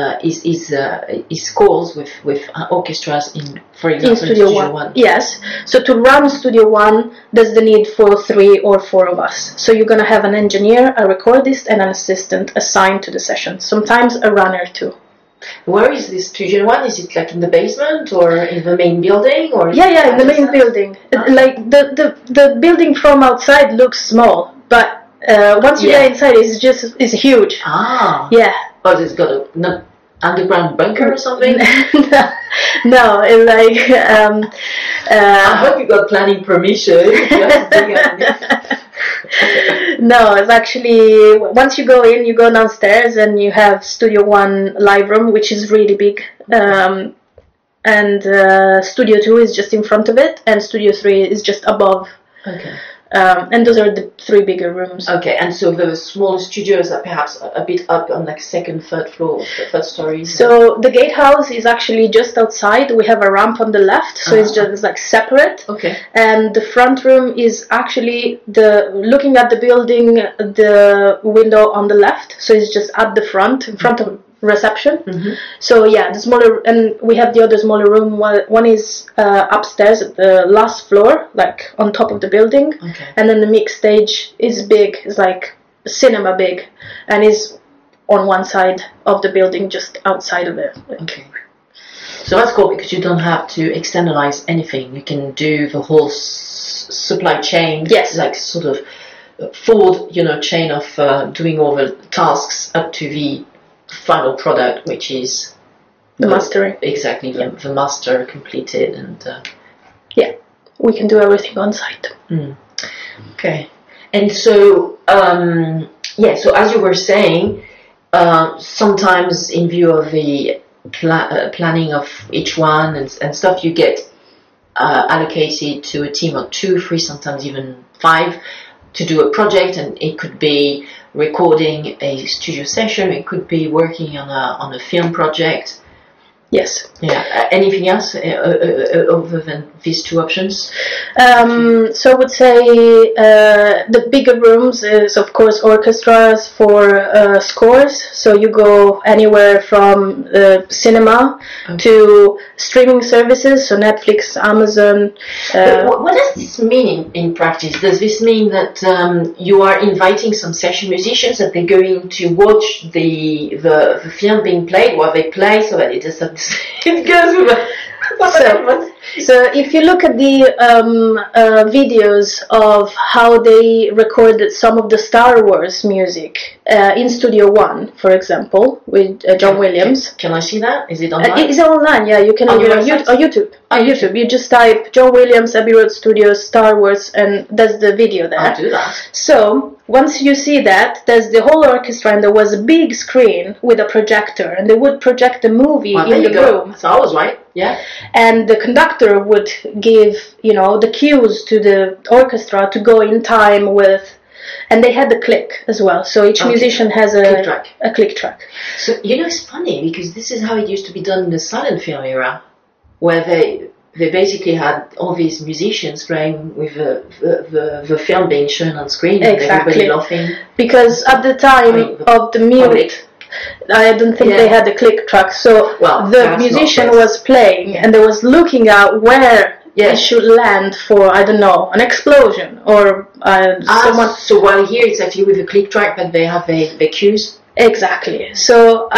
Speaker 1: his scores with orchestras in, for example, in Studio One.
Speaker 2: Yes. So to run Studio One, there's the need for 3 or 4 of us. So you're gonna have an engineer, a recordist, and an assistant assigned to the session. Sometimes a runner too.
Speaker 1: Where is this Studio One? Is it like in the basement or in the main building? Or
Speaker 2: in the main building. Like the building from outside looks small, but once you get inside, it's huge.
Speaker 1: Ah.
Speaker 2: Yeah.
Speaker 1: But it's got an underground bunker or something?
Speaker 2: No, it's like.
Speaker 1: I hope you got planning permission.
Speaker 2: No, it's actually, once you go in, you go downstairs and you have Studio One live room, which is really big. And Studio 2 is just in front of it, and Studio 3 is just above.
Speaker 1: Okay.
Speaker 2: And those are the 3 bigger rooms.
Speaker 1: Okay, and so the smaller studios are perhaps a bit up on like second, third floor, third stories.
Speaker 2: So the gatehouse is actually just outside. We have a ramp on the left, so it's just like separate.
Speaker 1: Okay.
Speaker 2: And the front room is actually looking at the building, the window on the left. So it's just at the front, in front of reception. So yeah, the smaller, and we have the other smaller room. One is upstairs at the last floor, like on top of the building.
Speaker 1: Okay.
Speaker 2: And then the mix stage is big. It's like cinema big, and is on one side of the building, just outside of it.
Speaker 1: Okay. So that's cool because you don't have to externalize anything. You can do the whole supply chain.
Speaker 2: Yes.
Speaker 1: Like sort of forward, chain of doing all the tasks up to the final product, which is
Speaker 2: the mastering.
Speaker 1: Exactly, the master completed, and
Speaker 2: we can do everything on site.
Speaker 1: Okay, and so so as you were saying, sometimes in view of the planning of each one and stuff, you get allocated to a team of 2, 3, sometimes even 5 to do a project, and it could be recording a studio session, it could be working on a film project.
Speaker 2: Yes.
Speaker 1: Yeah. Anything else other than these 2 options?
Speaker 2: So I would say the bigger rooms is of course orchestras for scores. So you go anywhere from cinema to streaming services, so Netflix, Amazon.
Speaker 1: What does this mean in practice? Does this mean that you are inviting some session musicians that they're going to watch the film being played while they play, so that it doesn't it goes with
Speaker 2: So if you look at the videos of how they recorded some of the Star Wars music in Studio One, for example, with John Williams.
Speaker 1: Can I see that? Is it online?
Speaker 2: It's online, yeah. You can on YouTube. On YouTube, you just type John Williams, Abbey Road Studios, Star Wars, and that's the video there.
Speaker 1: I'll do that.
Speaker 2: So once you see that, there's the whole orchestra, and there was a big screen with a projector, and they would project the movie in the room.
Speaker 1: So I was right. Yeah.
Speaker 2: And the conductor would give, the cues to the orchestra to go in time with, and they had the click as well. So each musician has a click track.
Speaker 1: So, it's funny because this is how it used to be done in the silent film era, where they basically had all these musicians playing with the film being shown on screen and everybody laughing.
Speaker 2: Because at the time of the music, I don't think they had the click track, so the musician was playing and they was looking at where it should land for, I don't know, an explosion or someone.
Speaker 1: So while here it's actually with a click track, but they have the cues.
Speaker 2: Exactly. So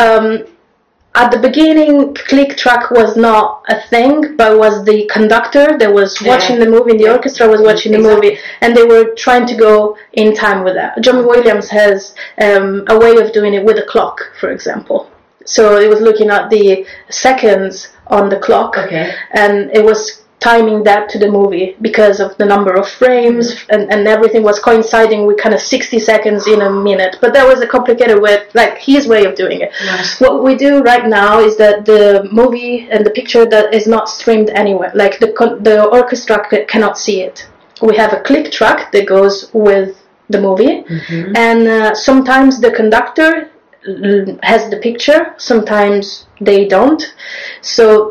Speaker 2: at the beginning, click track was not a thing, but was the conductor that was watching the movie, and the orchestra was watching the movie, and they were trying to go in time with that. John Williams has a way of doing it with a clock, for example. So it was looking at the seconds on the clock, and it was timing that to the movie because of the number of frames and everything was coinciding with kind of 60 seconds in a minute. But that was a complicated way, like his way of doing it.
Speaker 1: Yes.
Speaker 2: What we do right now is that the movie and the picture that is not streamed anywhere, like the orchestra cannot see it. We have a click track that goes with the movie, and sometimes the conductor has the picture, sometimes they don't. So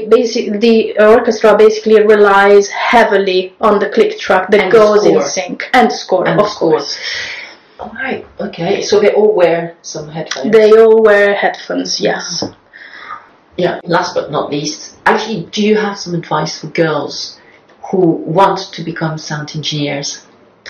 Speaker 2: the orchestra basically relies heavily on the click track that goes in sync, and score, of course.
Speaker 1: All right, okay. So they all wear some headphones.
Speaker 2: They all wear headphones, yes.
Speaker 1: Yeah. Last but not least, actually, do you have some advice for girls who want to become sound engineers?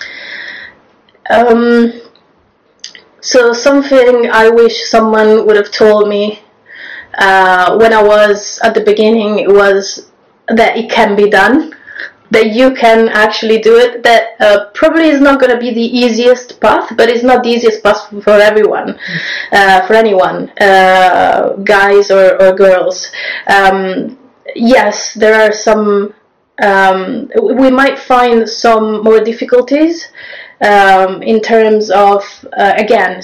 Speaker 2: So something I wish someone would have told me when I was at the beginning was that it can be done, that you can actually do it. That probably is not going to be the easiest path, but it's not the easiest path for everyone, for anyone, guys or girls. Yes, there are some. We might find some more difficulties. In terms of again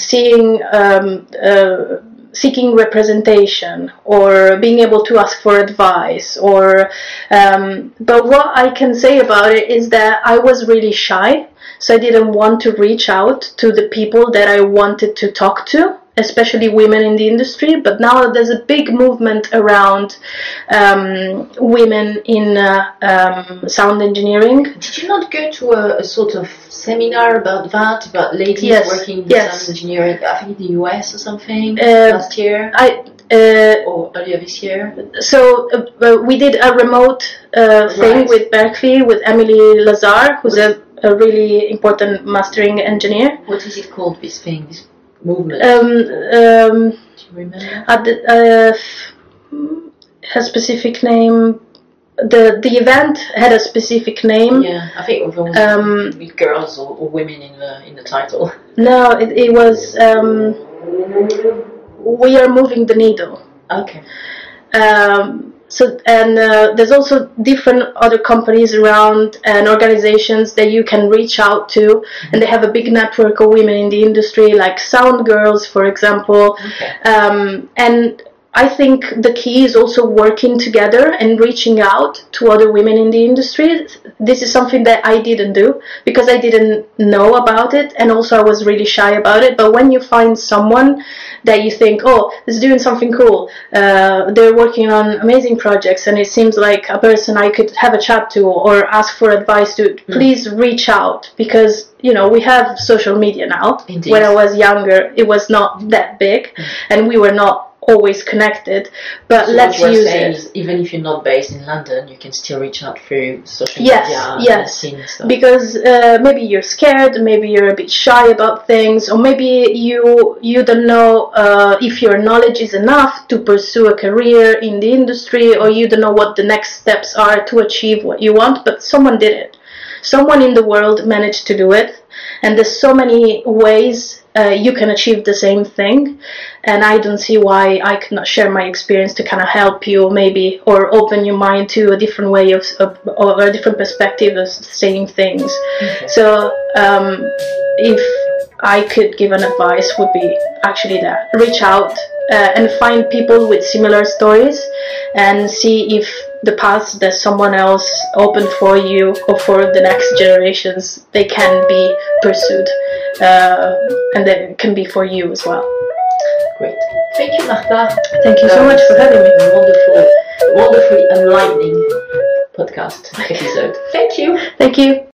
Speaker 2: seeking representation or being able to ask for advice, or but what I can say about it is that I was really shy, so I didn't want to reach out to the people that I wanted to talk to, especially women in the industry. But now there's a big movement around women in sound engineering.
Speaker 1: Did you not go to a sort of seminar about that, about ladies working in sound engineering, I think in the US or something, last year? Or earlier this year?
Speaker 2: So we did a remote thing with Berkeley, with Emily Lazar, who's a really important mastering engineer.
Speaker 1: What is it called, this thing, this movement? Do you remember?
Speaker 2: Her specific name. The event had a specific name.
Speaker 1: Yeah, I think it was with girls or women in the title.
Speaker 2: No, it was We Are Moving the Needle.
Speaker 1: Okay.
Speaker 2: So there's also different other companies around and organizations that you can reach out to, and they have a big network of women in the industry, like Sound Girls, for example. And I think the key is also working together and reaching out to other women in the industry. This is something that I didn't do because I didn't know about it, and also I was really shy about it. But when you find someone that you think, oh, is doing something cool, they're working on amazing projects, and it seems like a person I could have a chat to or ask for advice to, please reach out, because we have social media now.
Speaker 1: Indeed.
Speaker 2: When I was younger, it was not that big, and we were not always connected, but
Speaker 1: So
Speaker 2: let's
Speaker 1: what we're
Speaker 2: use
Speaker 1: saying
Speaker 2: it.
Speaker 1: is, even if you're not based in London, you can still reach out through social
Speaker 2: Yes,
Speaker 1: media
Speaker 2: yes.
Speaker 1: and scene and stuff.
Speaker 2: Because maybe you're scared, maybe you're a bit shy about things, or maybe you don't know if your knowledge is enough to pursue a career in the industry, or you don't know what the next steps are to achieve what you want, but someone did it. Someone in the world managed to do it, and there's so many ways you can achieve the same thing, and I don't see why I could not share my experience to kind of help you, maybe, or open your mind to a different way of or a different perspective of saying things.
Speaker 1: Okay.
Speaker 2: So if I could give an advice, would be actually that: reach out and find people with similar stories, and see if the paths that someone else opened for you or for the next generations, they can be pursued, and they can be for you as well.
Speaker 1: Great. Thank you, Marta.
Speaker 2: Thank you so much for having me.
Speaker 1: Wonderfully enlightening podcast episode. Thank you.
Speaker 2: Thank you.